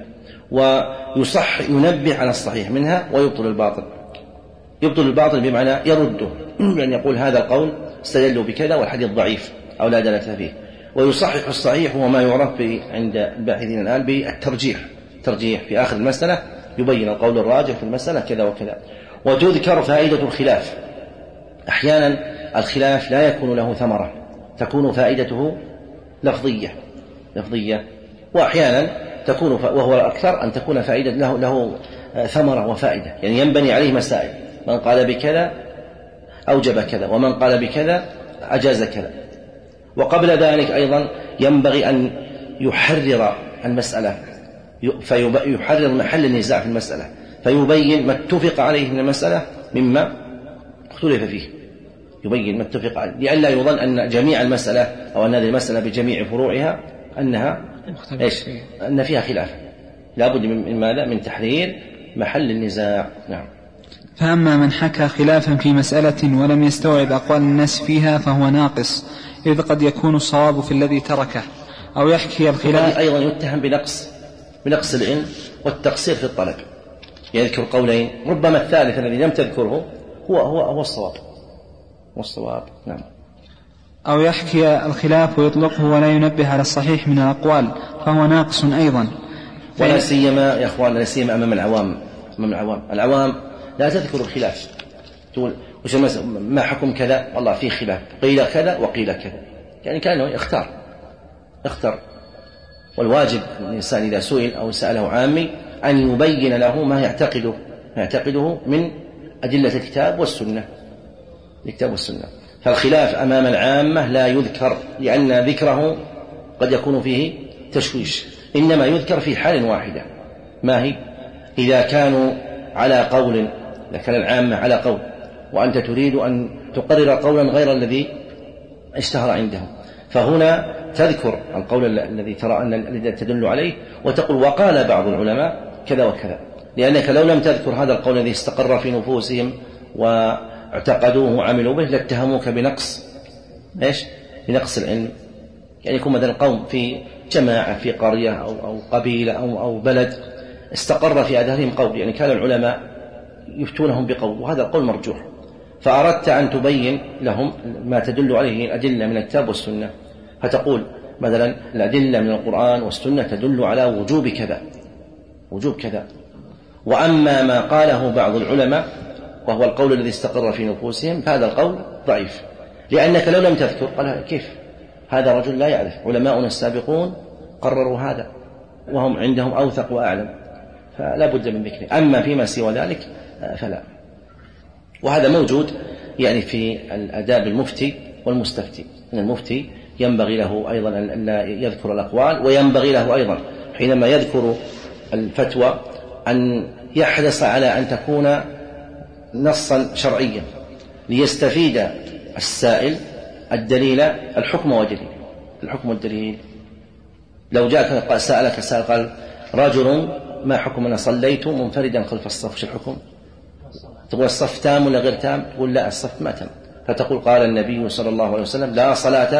ينبه على الصحيح منها ويبطل الباطل. يبطل الباطل بمعنى يرده، يعني يقول هذا القول استدلوا بكذا والحديث ضعيف أو لا دلالة فيه، ويصحح الصحيح، وما يعرف عند الباحثين الآن بالترجيح. ترجيح في آخر المسألة يبين القول الراجح في المسألة كذا وكذا. وتذكر فائدة الخلاف. أحيانا الخلاف لا يكون له ثمرة، تكون فائدته لفظية، وأحيانا تكون وهو الأكثر أن تكون فائدة له ثمرة وفائدة، يعني ينبني عليه مسائل، من قال بكذا أوجب كذا، ومن قال بكذا أجاز كذا. وقبل ذلك أيضا ينبغي أن يحرر المسألة، فيحرر محل النزاع في المسألة، فيبين ما اتفق عليه من المسألة مما اختلف فيه، يبين ما اتفق عليه، لئلا يظن أن جميع المسألة أو أن هذه المسألة بجميع فروعها أنها أن فيها خلاف. لا بد من ماذا؟ من تحرير محل النزاع. نعم. فأما من حكى خلافا في مسألة ولم يستوعب أقوال الناس فيها فهو ناقص، إذ قد يكون الصواب في الذي تركه، أو يحكي الخلاف. أيضا يتهم بنقص العلم والتقصير في الطلب، يذكر قولين ربما الثالث الذي لم تذكره هو الصواب. نعم. أو يحكي الخلاف ويطلقه ولا ينبه على الصحيح من الأقوال فهو ناقص أيضا. ولا سيما يا أخوان، لا سيما أمام العوام لا تذكر الخلاف، تقول ما حكم كذا، والله فيه خلاف، قيل كذا وقيل كذا، يعني كأنه اختار. والواجب الإنسان إذا سئل أو سأله عامي أن يبين له ما يعتقده من أدلة الكتاب والسنة. فالخلاف أمام العامة لا يذكر، لأن ذكره قد يكون فيه تشويش، إنما يذكر في حال واحدة. ما هي؟ إذا كانوا على قول، إذا كان العامة على قول وأنت تريد أن تقرر قولا غير الذي اشتهر عندهم، فهنا تذكر القول الذي ترى أن الذي تدل عليه وتقول وقال بعض العلماء كذا وكذا، لأنك لو لم تذكر هذا القول الذي استقر في نفوسهم واعتقدوه وعملوا به لاتهموك بنقص بنقص العلم. يعني يكون مثلا قوم في جماعة في قرية أو قبيلة أو بلد استقر في أذهانهم قول، يعني كان العلماء يفتونهم بقول وهذا القول مرجوح، فأردت أن تبين لهم ما تدل عليه الأدلة من الكتاب والسنة، فتقول مثلا الأدلة من القرآن والسنة تدل على وجوب كذا، وأما ما قاله بعض العلماء وهو القول الذي استقر في نفوسهم فهذا القول ضعيف، لأنك لو لم تذكر قال كيف هذا رجل لا يعرف، علماؤنا السابقون قرروا هذا وهم عندهم أوثق وأعلم، فلا بد من ذكره. أما فيما سوى ذلك فلا. وهذا موجود يعني في الآداب المفتي والمستفتي، أن المفتي ينبغي له أيضا أن لا يذكر الأقوال، وينبغي له أيضا حينما يذكر الفتوى أن يحرص على أن تكون نصا شرعيا ليستفيد السائل الدليل الحكم والدليل. لو جاءك سألك سائل قال رجل ما حكم أنا صليت منفردا خلف الصف، شو الحكم؟ تقول الصف تام ولا غير تام؟ تقول لا الصف ما تم، فتقول قال النبي صلى الله عليه وسلم لا صلاة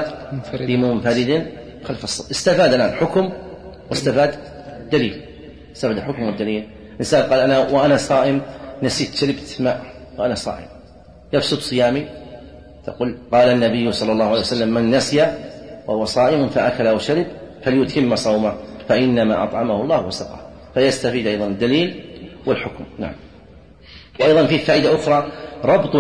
لمنفرد خلف الصف. استفاد الآن الحكم واستفاد دليل، استفاد الحكم والدليل. الإنسان قال أنا وأنا صائم نسيت شربت ماء وأنا صائم، يفسد صيامي؟ تقول قال النبي صلى الله عليه وسلم من نسي وهو صائم فأكل وشرب فليتم صومه فإنما أطعمه الله وسقاه، فيستفيد أيضا الدليل والحكم. نعم. وأيضا في فائدة أخرى ربط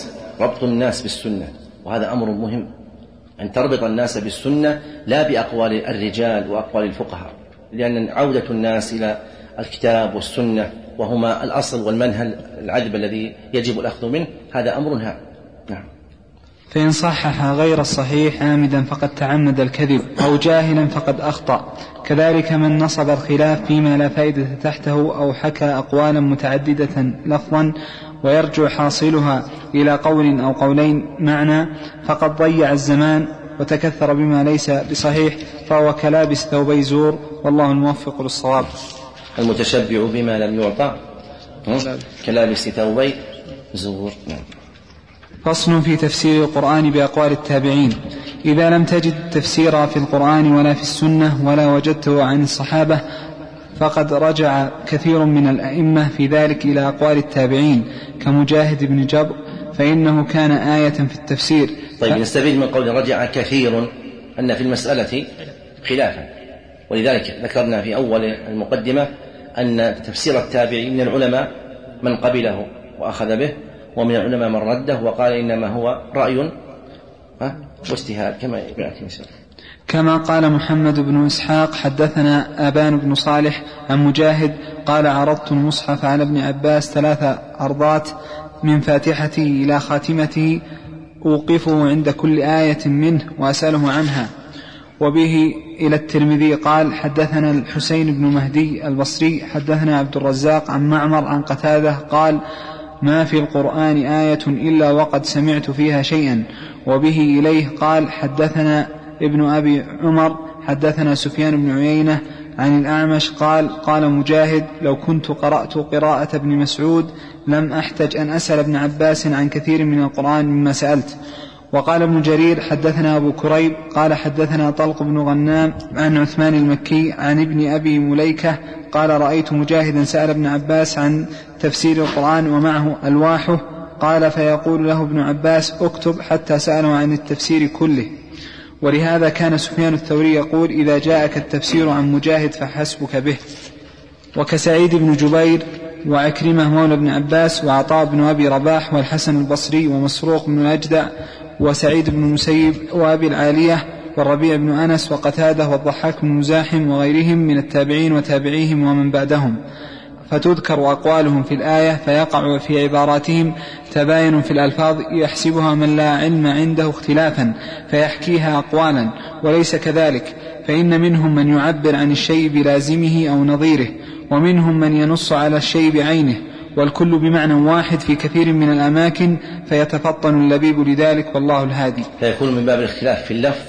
الناس بالسنة، وهذا أمر مهم، أن تربط الناس بالسنة لا بأقوال الرجال وأقوال الفقهاء، لأن عودة الناس إلى الكتاب والسنة وهما الأصل والمنهل العذب الذي يجب الأخذ منه، هذا أمر هام. نعم. فإن صحح غير الصحيح عامدا فقد تعمد الكذب، أو جاهلا فقد أخطأ. كذلك من نصب الخلاف فيما لا فائدة تحته أو حكى أقوالا متعددة لفظا ويرجع حاصلها إلى قول أو قولين معنى فقد ضيع الزمان وتكثر بما ليس بصحيح، فهو كلابس ثوبي زور، والله الموفق للصواب. المتشبع بما لم يعطى كلابس ثوبي زور. فصل في تفسير القرآن بأقوال التابعين. إذا لم تجد تفسيرا في القرآن ولا في السنة ولا وجدته عن الصحابة فقد رجع كثير من الأئمة في ذلك إلى أقوال التابعين كمجاهد بن جبر، فإنه كان آية في التفسير. طيب نستفيد من قول رجع كثير أن في المسألة خلافا، ولذلك ذكرنا في أول المقدمة أن تفسير التابعين من العلماء من قبله وأخذ به، ومن العلماء من رده وقال إنما هو رأي واجتهاد كما يأتي إن شاء الله. كما قال محمد بن إسحاق حدثنا أبان بن صالح عن مجاهد قال عرضت المصحف على ابن عباس 3 عرضات من فاتحته إلى خاتمته أوقفه عند كل آية منه وأسأله عنها. وبه إلى الترمذي قال حدثنا الحسين بن مهدي البصري حدثنا عبد الرزاق عن معمر عن قتادة قال ما في القرآن آية إلا وقد سمعت فيها شيئا. وبه إليه قال حدثنا ابن أبي عمر حدثنا سفيان بن عيينة عن الأعمش قال مجاهد لو كنت قرأت قراءة ابن مسعود لم أحتج أن أسأل ابن عباس عن كثير من القرآن مما سألت. وقال ابن جرير حدثنا أبو كريب قال حدثنا طلق بن غنام عن عثمان المكي عن ابن أبي مليكة قال رأيت مجاهدا سأل ابن عباس عن تفسير القرآن ومعه ألواحه، قال فيقول له ابن عباس اكتب حتى سأله عن التفسير كله. ولهذا كان سفيان الثوري يقول إذا جاءك التفسير عن مجاهد فحسبك به. وكسعيد بن جبير وعكرمة مولى بن عباس وعطاء بن أبي رباح والحسن البصري ومسروق بن الأجدع وسعيد بن المسيب وأبي العالية والربيع بن أنس وقتادة والضحاك بن مزاحم وغيرهم من التابعين وتابعيهم ومن بعدهم. فتذكر أقوالهم في الآية فيقع في عباراتهم تباين في الألفاظ يحسبها من لا علم عنده اختلافا فيحكيها أقوالا، وليس كذلك، فإن منهم من يعبر عن الشيء بلازمه أو نظيره، ومنهم من ينص على الشيء بعينه، والكل بمعنى واحد في كثير من الأماكن، فيتفطن اللبيب لذلك، والله الهادي. فيكون من باب الاختلاف في اللفظ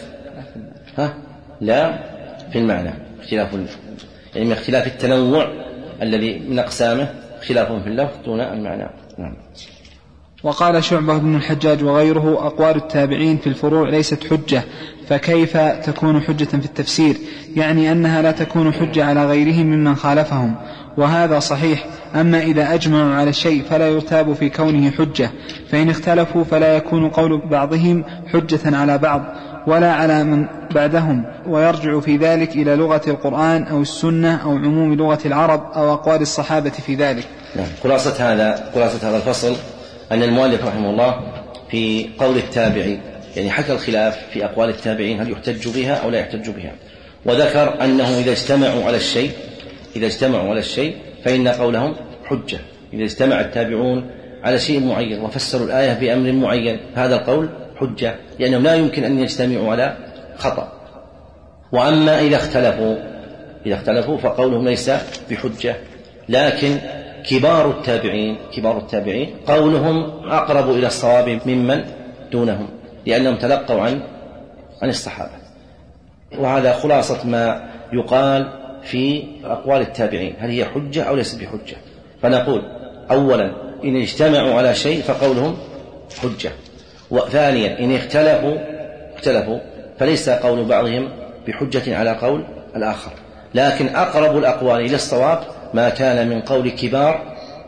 لا في المعنى، يعني من اختلاف التنوع الذي من أقسامه خلافهم في اللفظ دون المعنى. نعم. وقال شعبة بن الحجاج وغيره: أقوال التابعين في الفروع ليست حجة، فكيف تكون حجة في التفسير؟ يعني أنها لا تكون حجة على غيرهم ممن خالفهم، وهذا صحيح. أما إذا أجمعوا على الشيء فلا يرتاب في كونه حجة، فإن اختلفوا فلا يكون قول بعضهم حجة على بعض ولا على من بعدهم، ويرجع في ذلك إلى لغة القرآن أو السنة أو عموم لغة العرب أو أقوال الصحابة في ذلك. خلاصة هذا الفصل أن المؤلف رحمه الله في قول التابعين، يعني حكى الخلاف في أقوال التابعين هل يحتج بها أو لا يحتج بها، وذكر أنهم إذا اجتمعوا على الشيء فإن قولهم حجة. إذا اجتمع التابعون على شيء معين وفسروا الآية بأمر معين هذا القول حجة، لأنهم لا يمكن أن يجتمعوا على خطأ. وأما إذا اختلفوا فقولهم ليس بحجة، لكن كبار التابعين قولهم أقرب إلى الصواب ممن دونهم، لأنهم تلقوا عن الصحابة. وهذا خلاصة ما يقال في أقوال التابعين، هل هي حجة أو ليست بحجة؟ فنقول أولا إن اجتمعوا على شيء فقولهم حجة، وثانيا إن اختلفوا فليس قول بعضهم بحجة على قول الآخر، لكن أقرب الأقوال إلى الصواب ما كان من قول كبار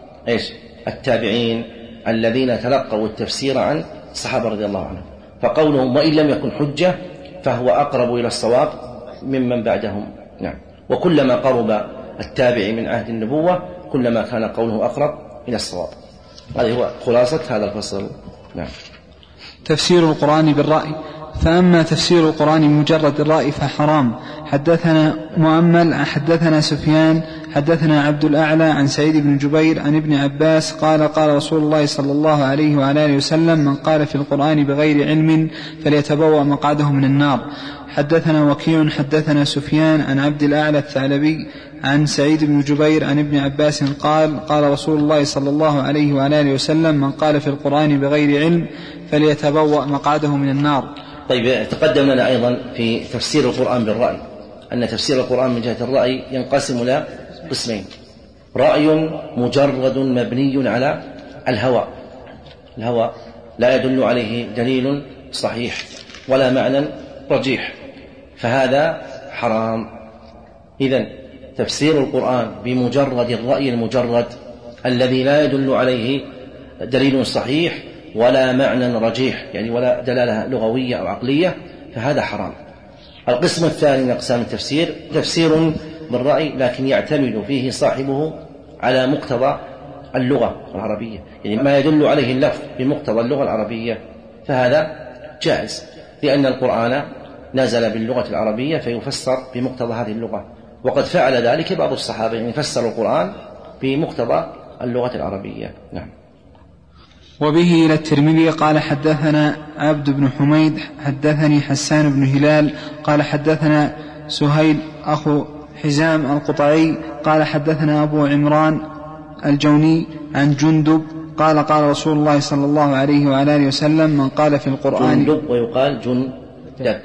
التابعين الذين تلقوا التفسير عن الصحابة رضي الله عنهم، فقولهم وإن لم يكن حجة فهو أقرب إلى الصواب ممن بعدهم. نعم. وكلما قرب التابع من عهد النبوة كلما كان قوله أقرب إلى الصواب. هذه هو خلاصة هذا الفصل. نعم. تفسير القرآن بالرأي. فأما تفسير القرآن بمجرد الرأي فحرام. حدثنا مؤمل حدثنا سفيان حدثنا عبد الأعلى عن سعيد بن جبير عن ابن عباس قال قال رسول الله صلى الله عليه وعلى آله وسلم: من قال في القرآن بغير علم فليتبوأ مقعده من النار. حدثنا وكيع حدثنا سفيان عن عبد الأعلى الثعلبي عن سعيد بن جبير عن ابن عباس قال قال رسول الله صلى الله عليه وعلى آله وسلم: من قال في القرآن بغير علم فليتبوأ مقعده من النار. طيب، تقدم لنا أيضا في تفسير القرآن بالرأي أن تفسير القرآن من جهة الرأي ينقسم إلى قسمين: رأي مجرد مبني على الهوى لا يدل عليه دليل صحيح ولا معنى رجيح، فهذا حرام. إذن تفسير القرآن بمجرد الرأي المجرد الذي لا يدل عليه دليل صحيح ولا معنى رجيح، يعني ولا دلالة لغوية أو عقلية، فهذا حرام. القسم الثاني من أقسام التفسير تفسير بالرأي لكن يعتمد فيه صاحبه على مقتضى اللغة العربية، يعني ما يدل عليه اللفظ بمقتضى اللغة العربية، فهذا جائز، لأن القرآن نزل باللغة العربية فيفسر بمقتضى هذه اللغة، وقد فعل ذلك بعض الصحابة، يعني فسروا القرآن بمقتضى اللغة العربية. نعم. وبه إلى الترمذي قال حدثنا عبد بن حميد حدثني حسان بن هلال قال حدثنا سهيل أخو حزام القطعي قال حدثنا أبو عمران الجوني عن جندب قال قال رسول الله صلى الله عليه وعلى آله وسلم: من قال في القرآن جندب ويقال جندب،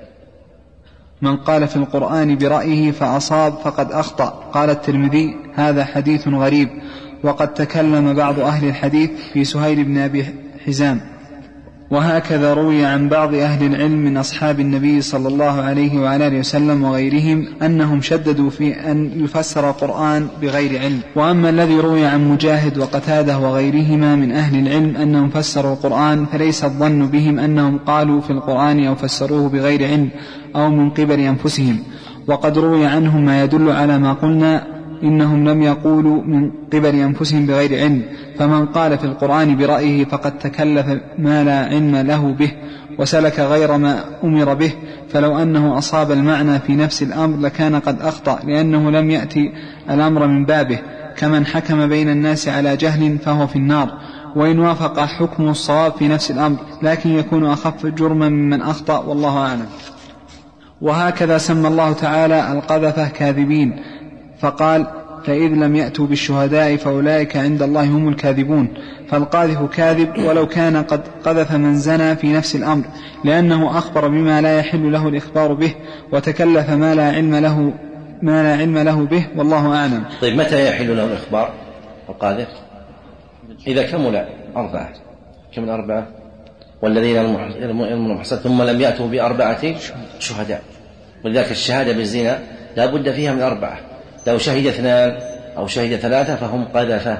من قال في القرآن برأيه فأصاب فقد أخطأ. قال الترمذي: هذا حديث غريب. وقد تكلم بعض أهل الحديث في سهيل بن أبي حزام. وهكذا روي عن بعض أهل العلم من أصحاب النبي صلى الله عليه وعلى آله وسلم وغيرهم أنهم شددوا في أن يفسر القرآن بغير علم. وأما الذي روي عن مجاهد وقتاده وغيرهما من أهل العلم أنهم فسروا القرآن فليس الظن بهم أنهم قالوا في القرآن أو فسروه بغير علم أو من قبل أنفسهم. وقد روي عنهم ما يدل على ما قلنا، إنهم لم يقولوا من قبل أنفسهم بغير علم. فمن قال في القرآن برأيه فقد تكلف ما لا علم له به وسلك غير ما أمر به، فلو أنه أصاب المعنى في نفس الأمر لكان قد أخطأ، لأنه لم يأتي الأمر من بابه، كمن حكم بين الناس على جهل فهو في النار، وإن وافق حكمه الصواب في نفس الأمر، لكن يكون أخف جرما ممن أخطأ، والله أعلم. وهكذا سمى الله تعالى القذفة كاذبين، فقال: فإذ لم يأتوا بالشهداء فأولئك عند الله هم الكاذبون. فالقاذف كاذب ولو كان قد قذف من زنى في نفس الأمر، لأنه أخبر بما لا يحل له الإخبار به، وتكلف ما لا علم له به، والله أعلم. طيب، متى يحل له الإخبار القاذف؟ إذا كمل 4. كمل 4 والذين يرمون المحصنات ثم لم يأتوا ب4 شهداء. ولذلك الشهادة بالزنا لا بد فيها من 4. لو شهد 2 أو شهد 3 فهم قذفة.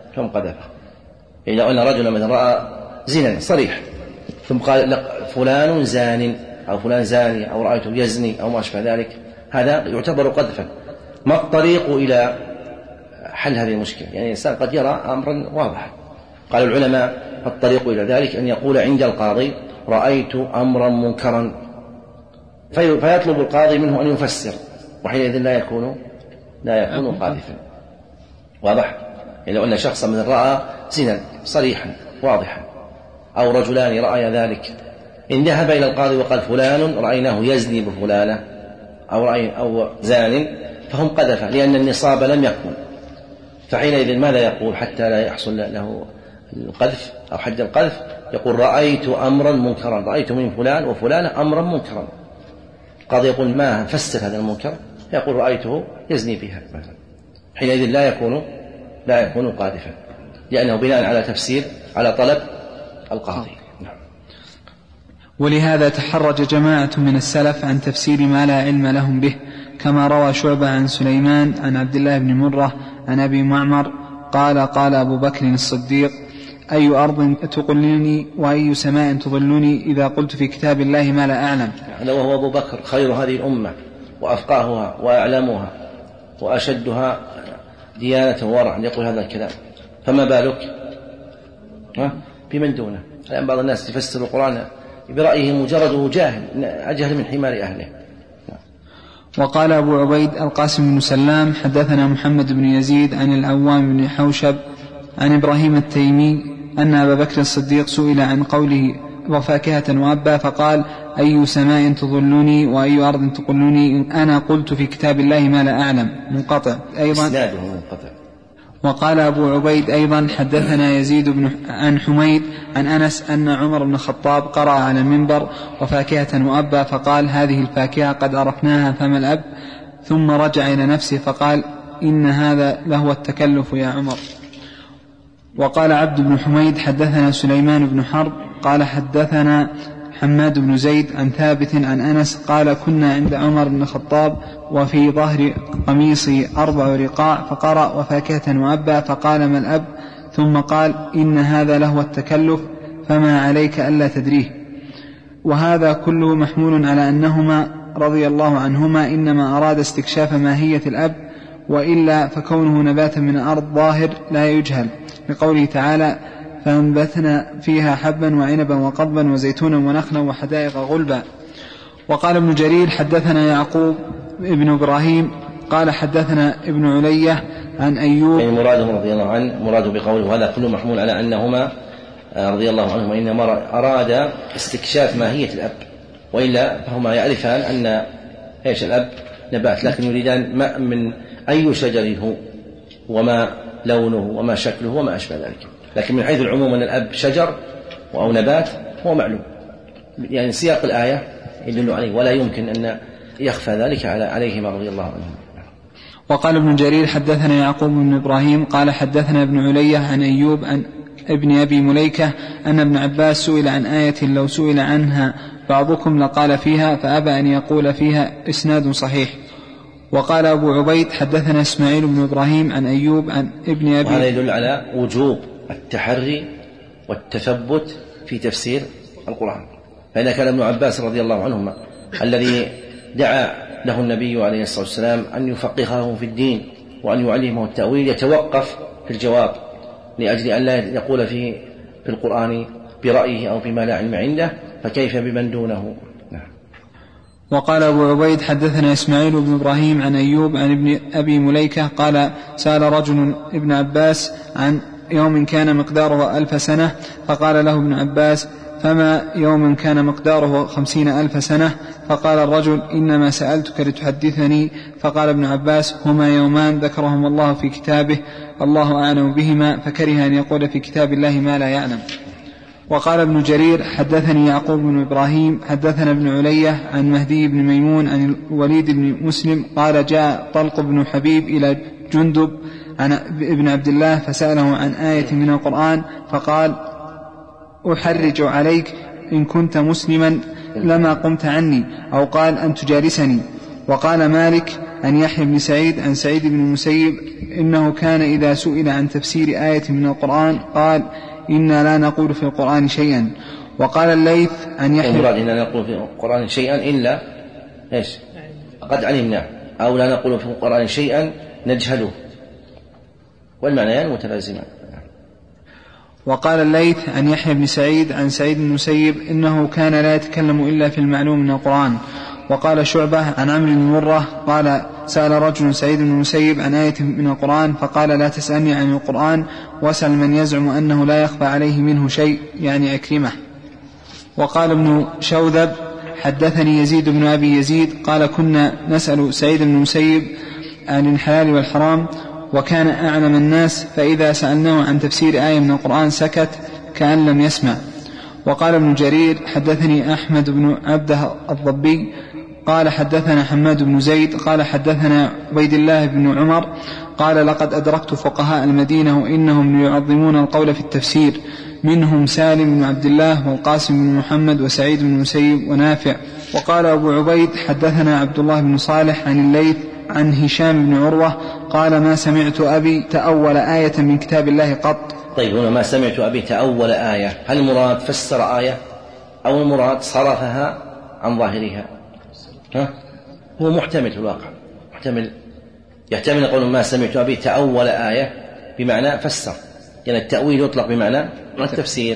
إذا قلنا رجل من رأى زنا صريح ثم قال فلان زان أو فلان زاني أو رأيته يزني أو ما أشبه ذلك، هذا يعتبر قذفا. ما الطريق إلى حل هذه المشكلة؟ يعني الإنسان قد يرى أمرا واضحا. قال العلماء: الطريق إلى ذلك أن يقول عند القاضي: رأيت أمرا منكرا، فيطلب القاضي منه أن يفسر، وحينئذ لا يكون قاذفا. واضح؟ يعني لو أن شخصا من رأى زنا صريحا واضحا أو رجلان رأيا ذلك، إن ذهب إلى القاضي وقال فلان رأيناه يزني بفلانة أو زان، فهم قذفة، لأن النصاب لم يكمل. فحينئذ ماذا يقول حتى لا يحصل له القذف أو حد القذف؟ يقول: رأيت أمرا منكرا، رأيت من فلان وفلانة أمرا منكرا. القاضي يقول: ما فسر هذا المنكر؟ يقول: رأيته يزني بها مثلا. حينئذ لا يكون قاذفا، لأنه بناء على تفسير على طلب القاضي. ولهذا تحرج جماعة من السلف عن تفسير ما لا علم لهم به، كما روى شعبة عن سليمان عن عبد الله بن مرة عن أبي معمر قال: قال أبو بكر الصديق: أي أرض تقلني وأي سماء تظلني إذا قلت في كتاب الله ما لا أعلم. وهو أبو بكر خير هذه الأمة وأفقاهها وأعلمها وأشدها ديانة وورعا يقول هذا الكلام، فما بالك بمن دونه؟ الآن بعض الناس تفسر القرآن برأيه مجرده جاهل، أجهل من حمار أهله. وقال أبو عبيد القاسم بن سلام: حدثنا محمد بن يزيد عن العوام بن حوشب عن إبراهيم التيمي أن أبا بكر الصديق سئل عن قوله: وفاكهة وأبا، فقال: أي سماء تظلني وأي أرض تقلني أنا قلت في كتاب الله ما لا أعلم. منقطع أيضا. وقال أبو عبيد أيضا: حدثنا يزيد عن حميد عن أنس أن عمر بن الخطاب قرأ على المنبر: وفاكهة وأبا، فقال: هذه الفاكهة قد عرفناها فما الأب؟ ثم رجع إلى نفسه فقال: إن هذا لهو التكلف يا عمر. وقال عبد بن حميد: حدثنا سليمان بن حرب قال حدثنا حماد بن زيد عن ثابت عن أنس قال: كنا عند عمر بن الخطاب وفي ظهر قميصي 4 رقاع، فقرأ: وفاكهة وأبا، فقال: ما الأب؟ ثم قال: إن هذا لهو التكلف فما عليك ألا تدريه. وهذا كله محمول على أنهما رضي الله عنهما إنما أراد استكشاف ماهية الأب، وإلا فكونه نباتا من الأرض ظاهر لا يجهل، بقوله تعالى: فأنبتنا فيها حبا وعنبا وقضبا وزيتونا ونخلا وحدائق غلبا. وقال ابن جرير: حدثنا يعقوب ابن إبراهيم قال حدثنا ابن علية عن أيوب. يعني مراده رضي الله عنه، مراده بقوله هذا كله محمول على أنهما رضي الله عنهما إنما أراد استكشاف ماهية الأب، وإلا فهما يعرفان أن الأب نبات، لكن يريدان ما من أي شجر هو وما لونه وما شكله وما أشبه ذلك. لكن من حيث العموم أن الأب شجر أو نبات هو معلوم، يعني سياق الآية يدل عليه، ولا يمكن أن يخفى ذلك عليهما رضي الله عنهم. وقال ابن جرير: حدثنا يعقوب بن إبراهيم قال حدثنا ابن علية عن أيوب عن ابن أبي مليكة أن ابن عباس سئل عن آية لو سئل عنها بعضكم لقال فيها، فأبى أن يقول فيها إسناد صحيح. وقال أبو عبيد: حدثنا إسماعيل بن إبراهيم عن أيوب عن ابن أبي. وهذا يدل على وجوب التحري والتثبت في تفسير القرآن. فإذا كان ابن عباس رضي الله عنهما الذي دعا له النبي عليه الصلاة والسلام أن يفقهه في الدين وأن يعلمه التأويل، يتوقف في الجواب لأجل أن لا يقول في القرآن برأيه أو بما لا علم عنده، فكيف بمن دونه؟ وقال أبو عبيد حدثنا إسماعيل بن إبراهيم عن أيوب عن ابن أبي مليكة قال سأل رجل ابن عباس عن يوم كان مقداره 1000 سنة فقال له ابن عباس فما يوم كان مقداره 50,000 سنة؟ فقال الرجل إنما سألتك لتحدثني. فقال ابن عباس هما يومان ذكرهم الله في كتابه الله أعلم بهما فكره أن يقول في كتاب الله ما لا يعلم. وقال ابن جرير حدثني يعقوب بن إبراهيم حدثنا ابن علية عن مهدي بن ميمون عن الوليد بن مسلم قال جاء طلق بن حبيب إلى جندب عن ابن عبد الله فسأله عن آية من القرآن فقال أحرج عليك إن كنت مسلما لما قمت عني أو قال أن تجالسني. وقال مالك عن يحيى بن سعيد عن سعيد بن المسيب إنه كان إذا سئل عن تفسير آية من القرآن قال إنا لا نقول في القرآن شيئا. وقال الليث عن يحيى المراد إننا نقول في القرآن شيئا إلا إيش قد علمنا أو لا نقول في القرآن شيئا نجهله والمعنيان متلازمان. وقال الليث عن يحيى بن سعيد عن سعيد بن المسيب إنه كان لا يتكلم إلا في المعلوم من القرآن. وقال شعبة عن عمرو بن مرة قال سأل رجل سعيد بن المسيب عن آية من القرآن فقال لا تسألني عن القرآن واسأل من يزعم أنه لا يخفى عليه منه شيء يعني أكرمه. وقال ابن شوذب حدثني يزيد بن أبي يزيد قال كنا نسأل سعيد بن المسيب عن الحلال والحرام وكان أعلم الناس فإذا سألناه عن تفسير آية من القرآن سكت كأن لم يسمع. وقال ابن جرير حدثني أحمد بن عبده الضبي قال حدثنا حماد بن زيد قال حدثنا عبيد الله بن عمر قال لقد أدركت فقهاء المدينة وإنهم ليعظمون القول في التفسير منهم سالم بن عبد الله والقاسم بن محمد وسعيد بن المسيب ونافع. وقال أبو عبيد حدثنا عبد الله بن صالح عن الليث عن هشام بن عروة قال ما سمعت أبي تأول آية من كتاب الله قط. طيب هنا ما سمعت أبي تأول آية هل المراد فسر آية أو المراد صرفها عن ظاهرها؟ هو محتمل في الواقع يحتمل قول ما سمعت أبي تأول آية بمعنى فسر يعني التأويل يطلق بمعنى التفسير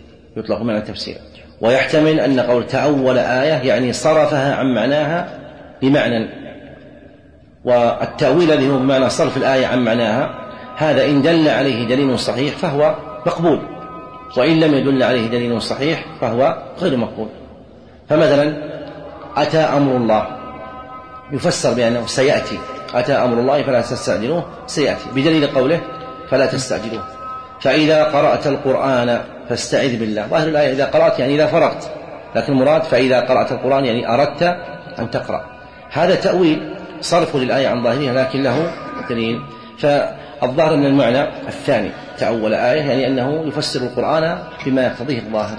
ويحتمل أن قول تأول آية يعني صرفها عن معناها بمعنى والتأويل الذي هو بمعنى صرف الآية عن معناها هذا إن دل عليه دليل صحيح فهو مقبول وإن لم يدل عليه دليل صحيح فهو غير مقبول. فمثلا أتى أمر الله يفسر بأنه سيأتي أتى أمر الله فلا تستعجلوه سيأتي بدليل قوله فلا تستعجلوه. فإذا قرأت القرآن فاستعذ بالله ظاهر الآية إذا قرأت يعني إذا فرغت لكن المراد فإذا قرأت القرآن يعني أردت أن تقرأ. هذا تأويل صرف للآية عن ظاهرها لكن له دليل. فالظاهر من المعنى الثاني تأول آية يعني أنه يفسر القرآن بما يقتضيه الظاهر.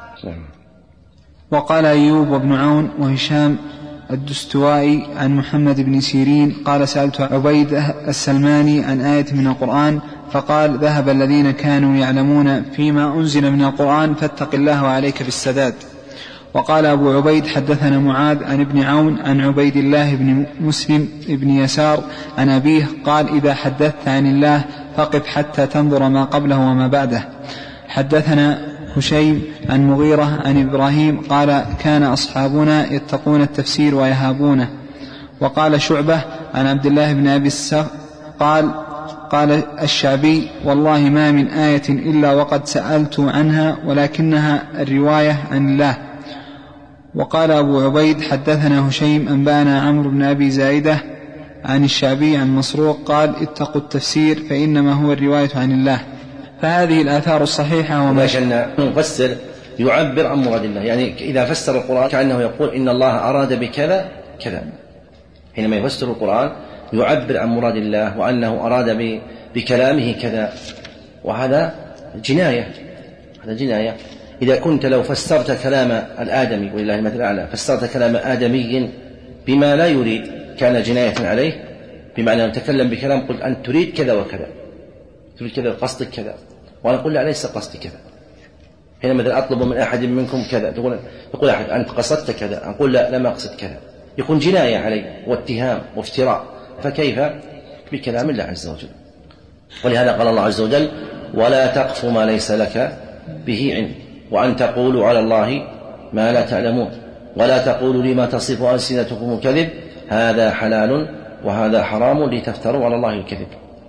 وقال أيوب وابن عون وهشام الدستوائي عن محمد بن سيرين قال سألت عبيد السلماني عن آية من القرآن فقال ذهب الذين كانوا يعلمون فيما أنزل من القرآن فاتق الله وعليك بالسداد. وقال أبو عبيد حدثنا معاذ عن ابن عون عن عبيد الله بن مسلم بن يسار عن أبيه قال إذا حدثت عن الله فقف حتى تنظر ما قبله وما بعده. حدثنا هشيم عن مغيرة عن إبراهيم قال كان أصحابنا يتقون التفسير ويهابونه. وقال شعبة عن عبد الله بن أبي السخ قال الشعبي والله ما من آية إلا وقد سألت عنها ولكنها الرواية عن الله. وقال أبو عبيد حدثنا هشيم أنبأنا عمرو بن أبي زايدة عن الشعبي عن مسروق قال اتقوا التفسير فإنما هو الرواية عن الله. فهذه الآثار الصحيحة وما شأن المفسر يعبر عن مراد الله يعني إذا فسر القرآن كأنه يقول إن الله أراد بكذا كذا. حينما يفسر القرآن يعبر عن مراد الله وأنه أراد بكلامه كذا وهذا جناية. إذا كنت لو فسرت كلام الآدمي ولله المثل الأعلى فسرت كلام آدمي بما لا يريد كان جناية عليه بمعنى أن تكلم بكلام قلت أنت تريد كذا وكذا تريد كذا قصدك كذا وأنا أقول لا ليس قصدي كذا. حين مثلا أطلب من أحد منكم كذا تقول أحد أنت قصدت كذا أقول لا لما أقصد كذا يكون جناية علي واتهام وافتراء. فكيف بكلام الله عز وجل؟ ولهذا قال الله عز وجل ولا تقف ما ليس لك به علم وأن تقولوا على الله ما لا تعلمون. ولا تقولوا لما تصف ألسنتكم الكذب هذا حلال وهذا حرام لتفتروا على الله الكذب.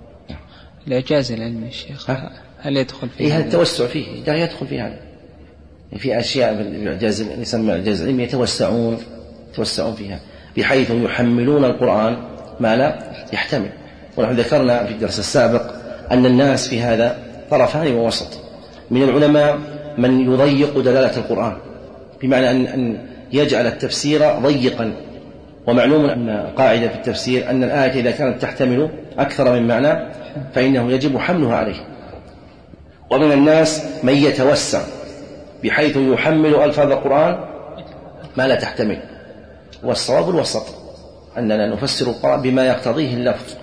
الإعجاز العلمي الشيخ هل يدخل فيه؟ هذا التوسع فيه لا يدخل في هذا. في أشياء في الإعجاز يسمى إعجاز علمي يتوسعون فيها بحيث يحملون القرآن ما لا يحتمل. ونحن ذكرنا في الدرس السابق أن الناس في هذا طرفان ووسط. من العلماء من يضيق دلالة القرآن بمعنى أن يجعل التفسير ضيقا، ومعلوم أن قاعدة في التفسير أن الآية إذا كانت تحتمل أكثر من معنى فإنه يجب حملها عليه. ومن الناس من يتوسع بحيث يحمل ألفاظ القرآن ما لا تحتمل. والصواب الوسط أننا نفسر القرآن بما يقتضيه اللفظ.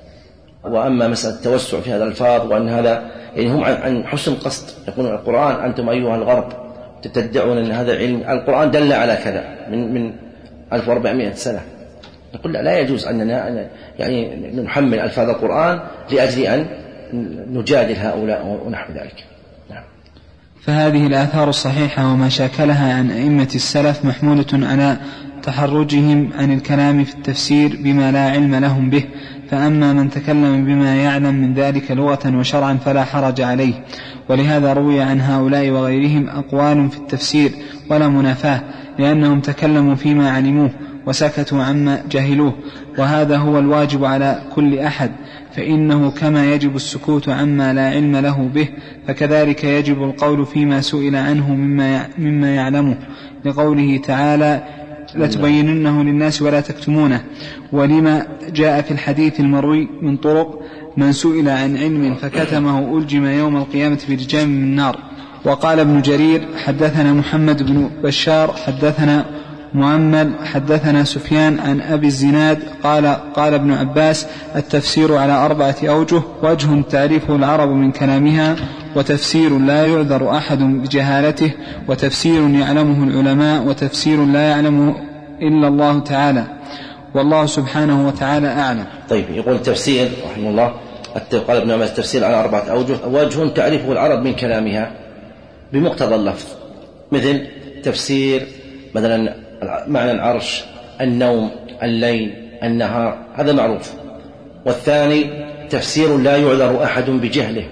وأما مسألة التوسع في هذا الألفاظ وأن هذا يعني هم عن حسن قصد يقولون القرآن أنتم أيها الغرب تدعون أن هذا علم القرآن دل على كذا من 1400 سنة. نقول لا يجوز أننا يعني نحمل ألفاظ القرآن لأجل أن نجادل هؤلاء ونحو ذلك. نعم. فهذه الآثار الصحيحة وما شاكلها عن أئمة السلف محمولة على تحرجهم عن الكلام في التفسير بما لا علم لهم به، فأما من تكلم بما يعلم من ذلك لغة وشرعا فلا حرج عليه. ولهذا روي عن هؤلاء وغيرهم أقوال في التفسير ولا منافاة، لأنهم تكلموا فيما علموه وسكتوا عما جهلوه، وهذا هو الواجب على كل أحد، فإنه كما يجب السكوت عما لا علم له به فكذلك يجب القول فيما سئل عنه مما يعلمه، لقوله تعالى لتبيننه للناس ولا تكتمونه. ولما جاء في الحديث المروي من طرق من سئل عن علم فكتمه ألجم يوم القيامة بلجام من نار. وقال ابن جرير حدثنا محمد بن بشار حدثنا مؤمل حدثنا سفيان عن أبي الزناد قال ابن عباس التفسير على 4 أوجه: وجه تعرفه العرب من كلامها، وتفسير لا يعذر أحد بجهالته، وتفسير يعلمه العلماء، وتفسير لا يعلمه إلا الله تعالى، والله سبحانه وتعالى أعلم. طيب، يقول التفسير رحمه الله قال ابن عباس التفسير على 4 أوجه: وجه تعرفه العرب من كلامها بمقتضى اللفظ، مثل تفسير مثلا معنى العرش، النوم، الليل، النهار، هذا معروف. والثاني تفسير لا يعذر أحد بجهله،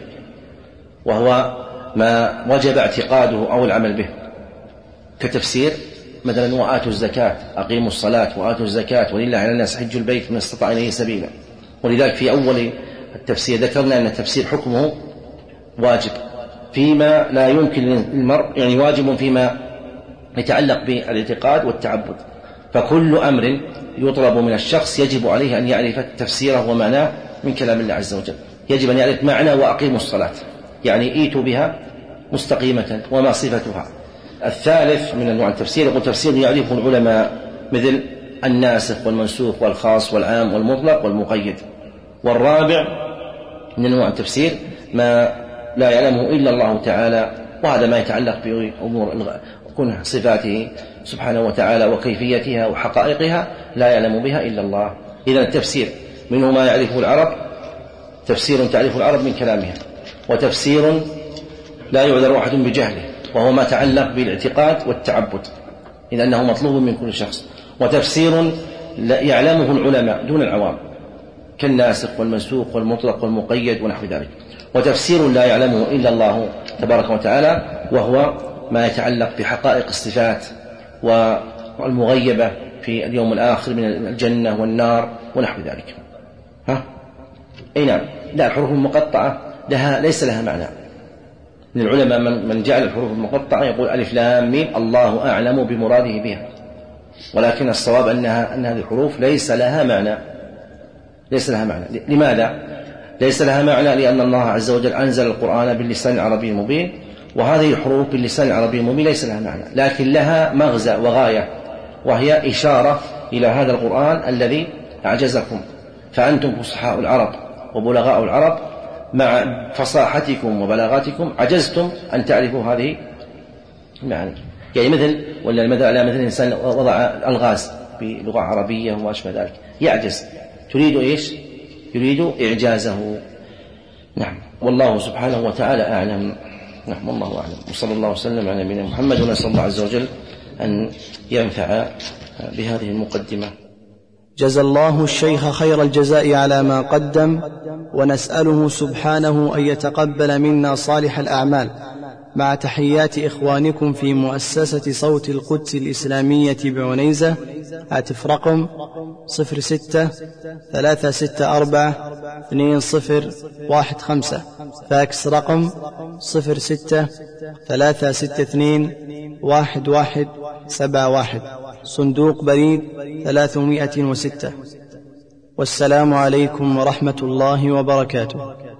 وهو ما وجب اعتقاده أو العمل به، كتفسير مثلا وآتوا الزكاة، أقيموا الصلاة وآتوا الزكاة ولله على الناس حج البيت من استطاع إليه سبيلا. ولذلك في أول التفسير ذكرنا أن التفسير حكمه واجب فيما لا يمكن للمرء، يعني واجب فيما يتعلق بالاعتقاد والتعبد. فكل أمر يطلب من الشخص يجب عليه أن يعرف تفسيره ومعناه من كلام الله عز وجل. يجب أن يعرف معنى وأقيموا الصلاة، يعني ايتوا بها مستقيمة، وما صفتها. الثالث من أنواع التفسير يقول تفسير يعرفه العلماء، مثل الناسخ والمنسوخ والخاص والعام والمطلق والمقيد. والرابع من أنواع التفسير ما لا يعلمه إلا الله تعالى، وهذا ما يتعلق بأمور كن صفاته سبحانه وتعالى وكيفيتها وحقائقها لا يعلم بها إلا الله. إذن التفسير منه ما يعرفه العرب، تفسير تعرف العرب من كلامها، وتفسير لا يعذر أحد بجهله، وهو ما تعلق بالاعتقاد والتعبد، إذ أنه مطلوب من كل شخص. وتفسير يعلمه العلماء دون العوام، كالناسخ والمنسوخ والمطلق والمقيد ونحو ذلك. وتفسير لا يعلمه إلا الله تبارك وتعالى، وهو ما يتعلق بحقائق الصفات والمغيبة في اليوم الآخر من الجنة والنار ونحو ذلك. أي نعم. لا، الحروف المقطعة ليس لها معنى. من العلماء من جعل الحروف المقطعة يقول ألف لام ميم الله أعلم بمراده بها، ولكن الصواب أن هذه الحروف ليس لها معنى. لماذا؟ ليس لها معنى لأن الله عز وجل أنزل القرآن باللسان العربي المبين، وهذه الحروف باللسان العربي المبين ليس لها معنى، لكن لها مغزى وغاية، وهي إشارة إلى هذا القرآن الذي أعجزكم، فأنتم فصحاء العرب وبلغاء العرب، مع فصاحتكم وبلاغاتكم عجزتم أن تعرفوا هذه المعاني. يعني مثل على مثل إنسان وضع الغاز بلغة عربية وما أشبه ذلك، يعجز، تريد إيش؟ يريد إعجازه. نعم. والله سبحانه وتعالى أعلم. نعم، والله أعلم. وصلى الله وسلم على نبينا محمد، ونسأل الله عز وجل أن ينفع بهذه المقدمة. جزى الله الشيخ خير الجزاء على ما قدم، ونسأله سبحانه أن يتقبل منا صالح الأعمال، مع تحيات إخوانكم في مؤسسة صوت القدس الإسلامية بعنيزة. هاتف رقم 06-364-2015، فاكس رقم 06-362-1171، صندوق بريد 306. والسلام عليكم ورحمة الله وبركاته.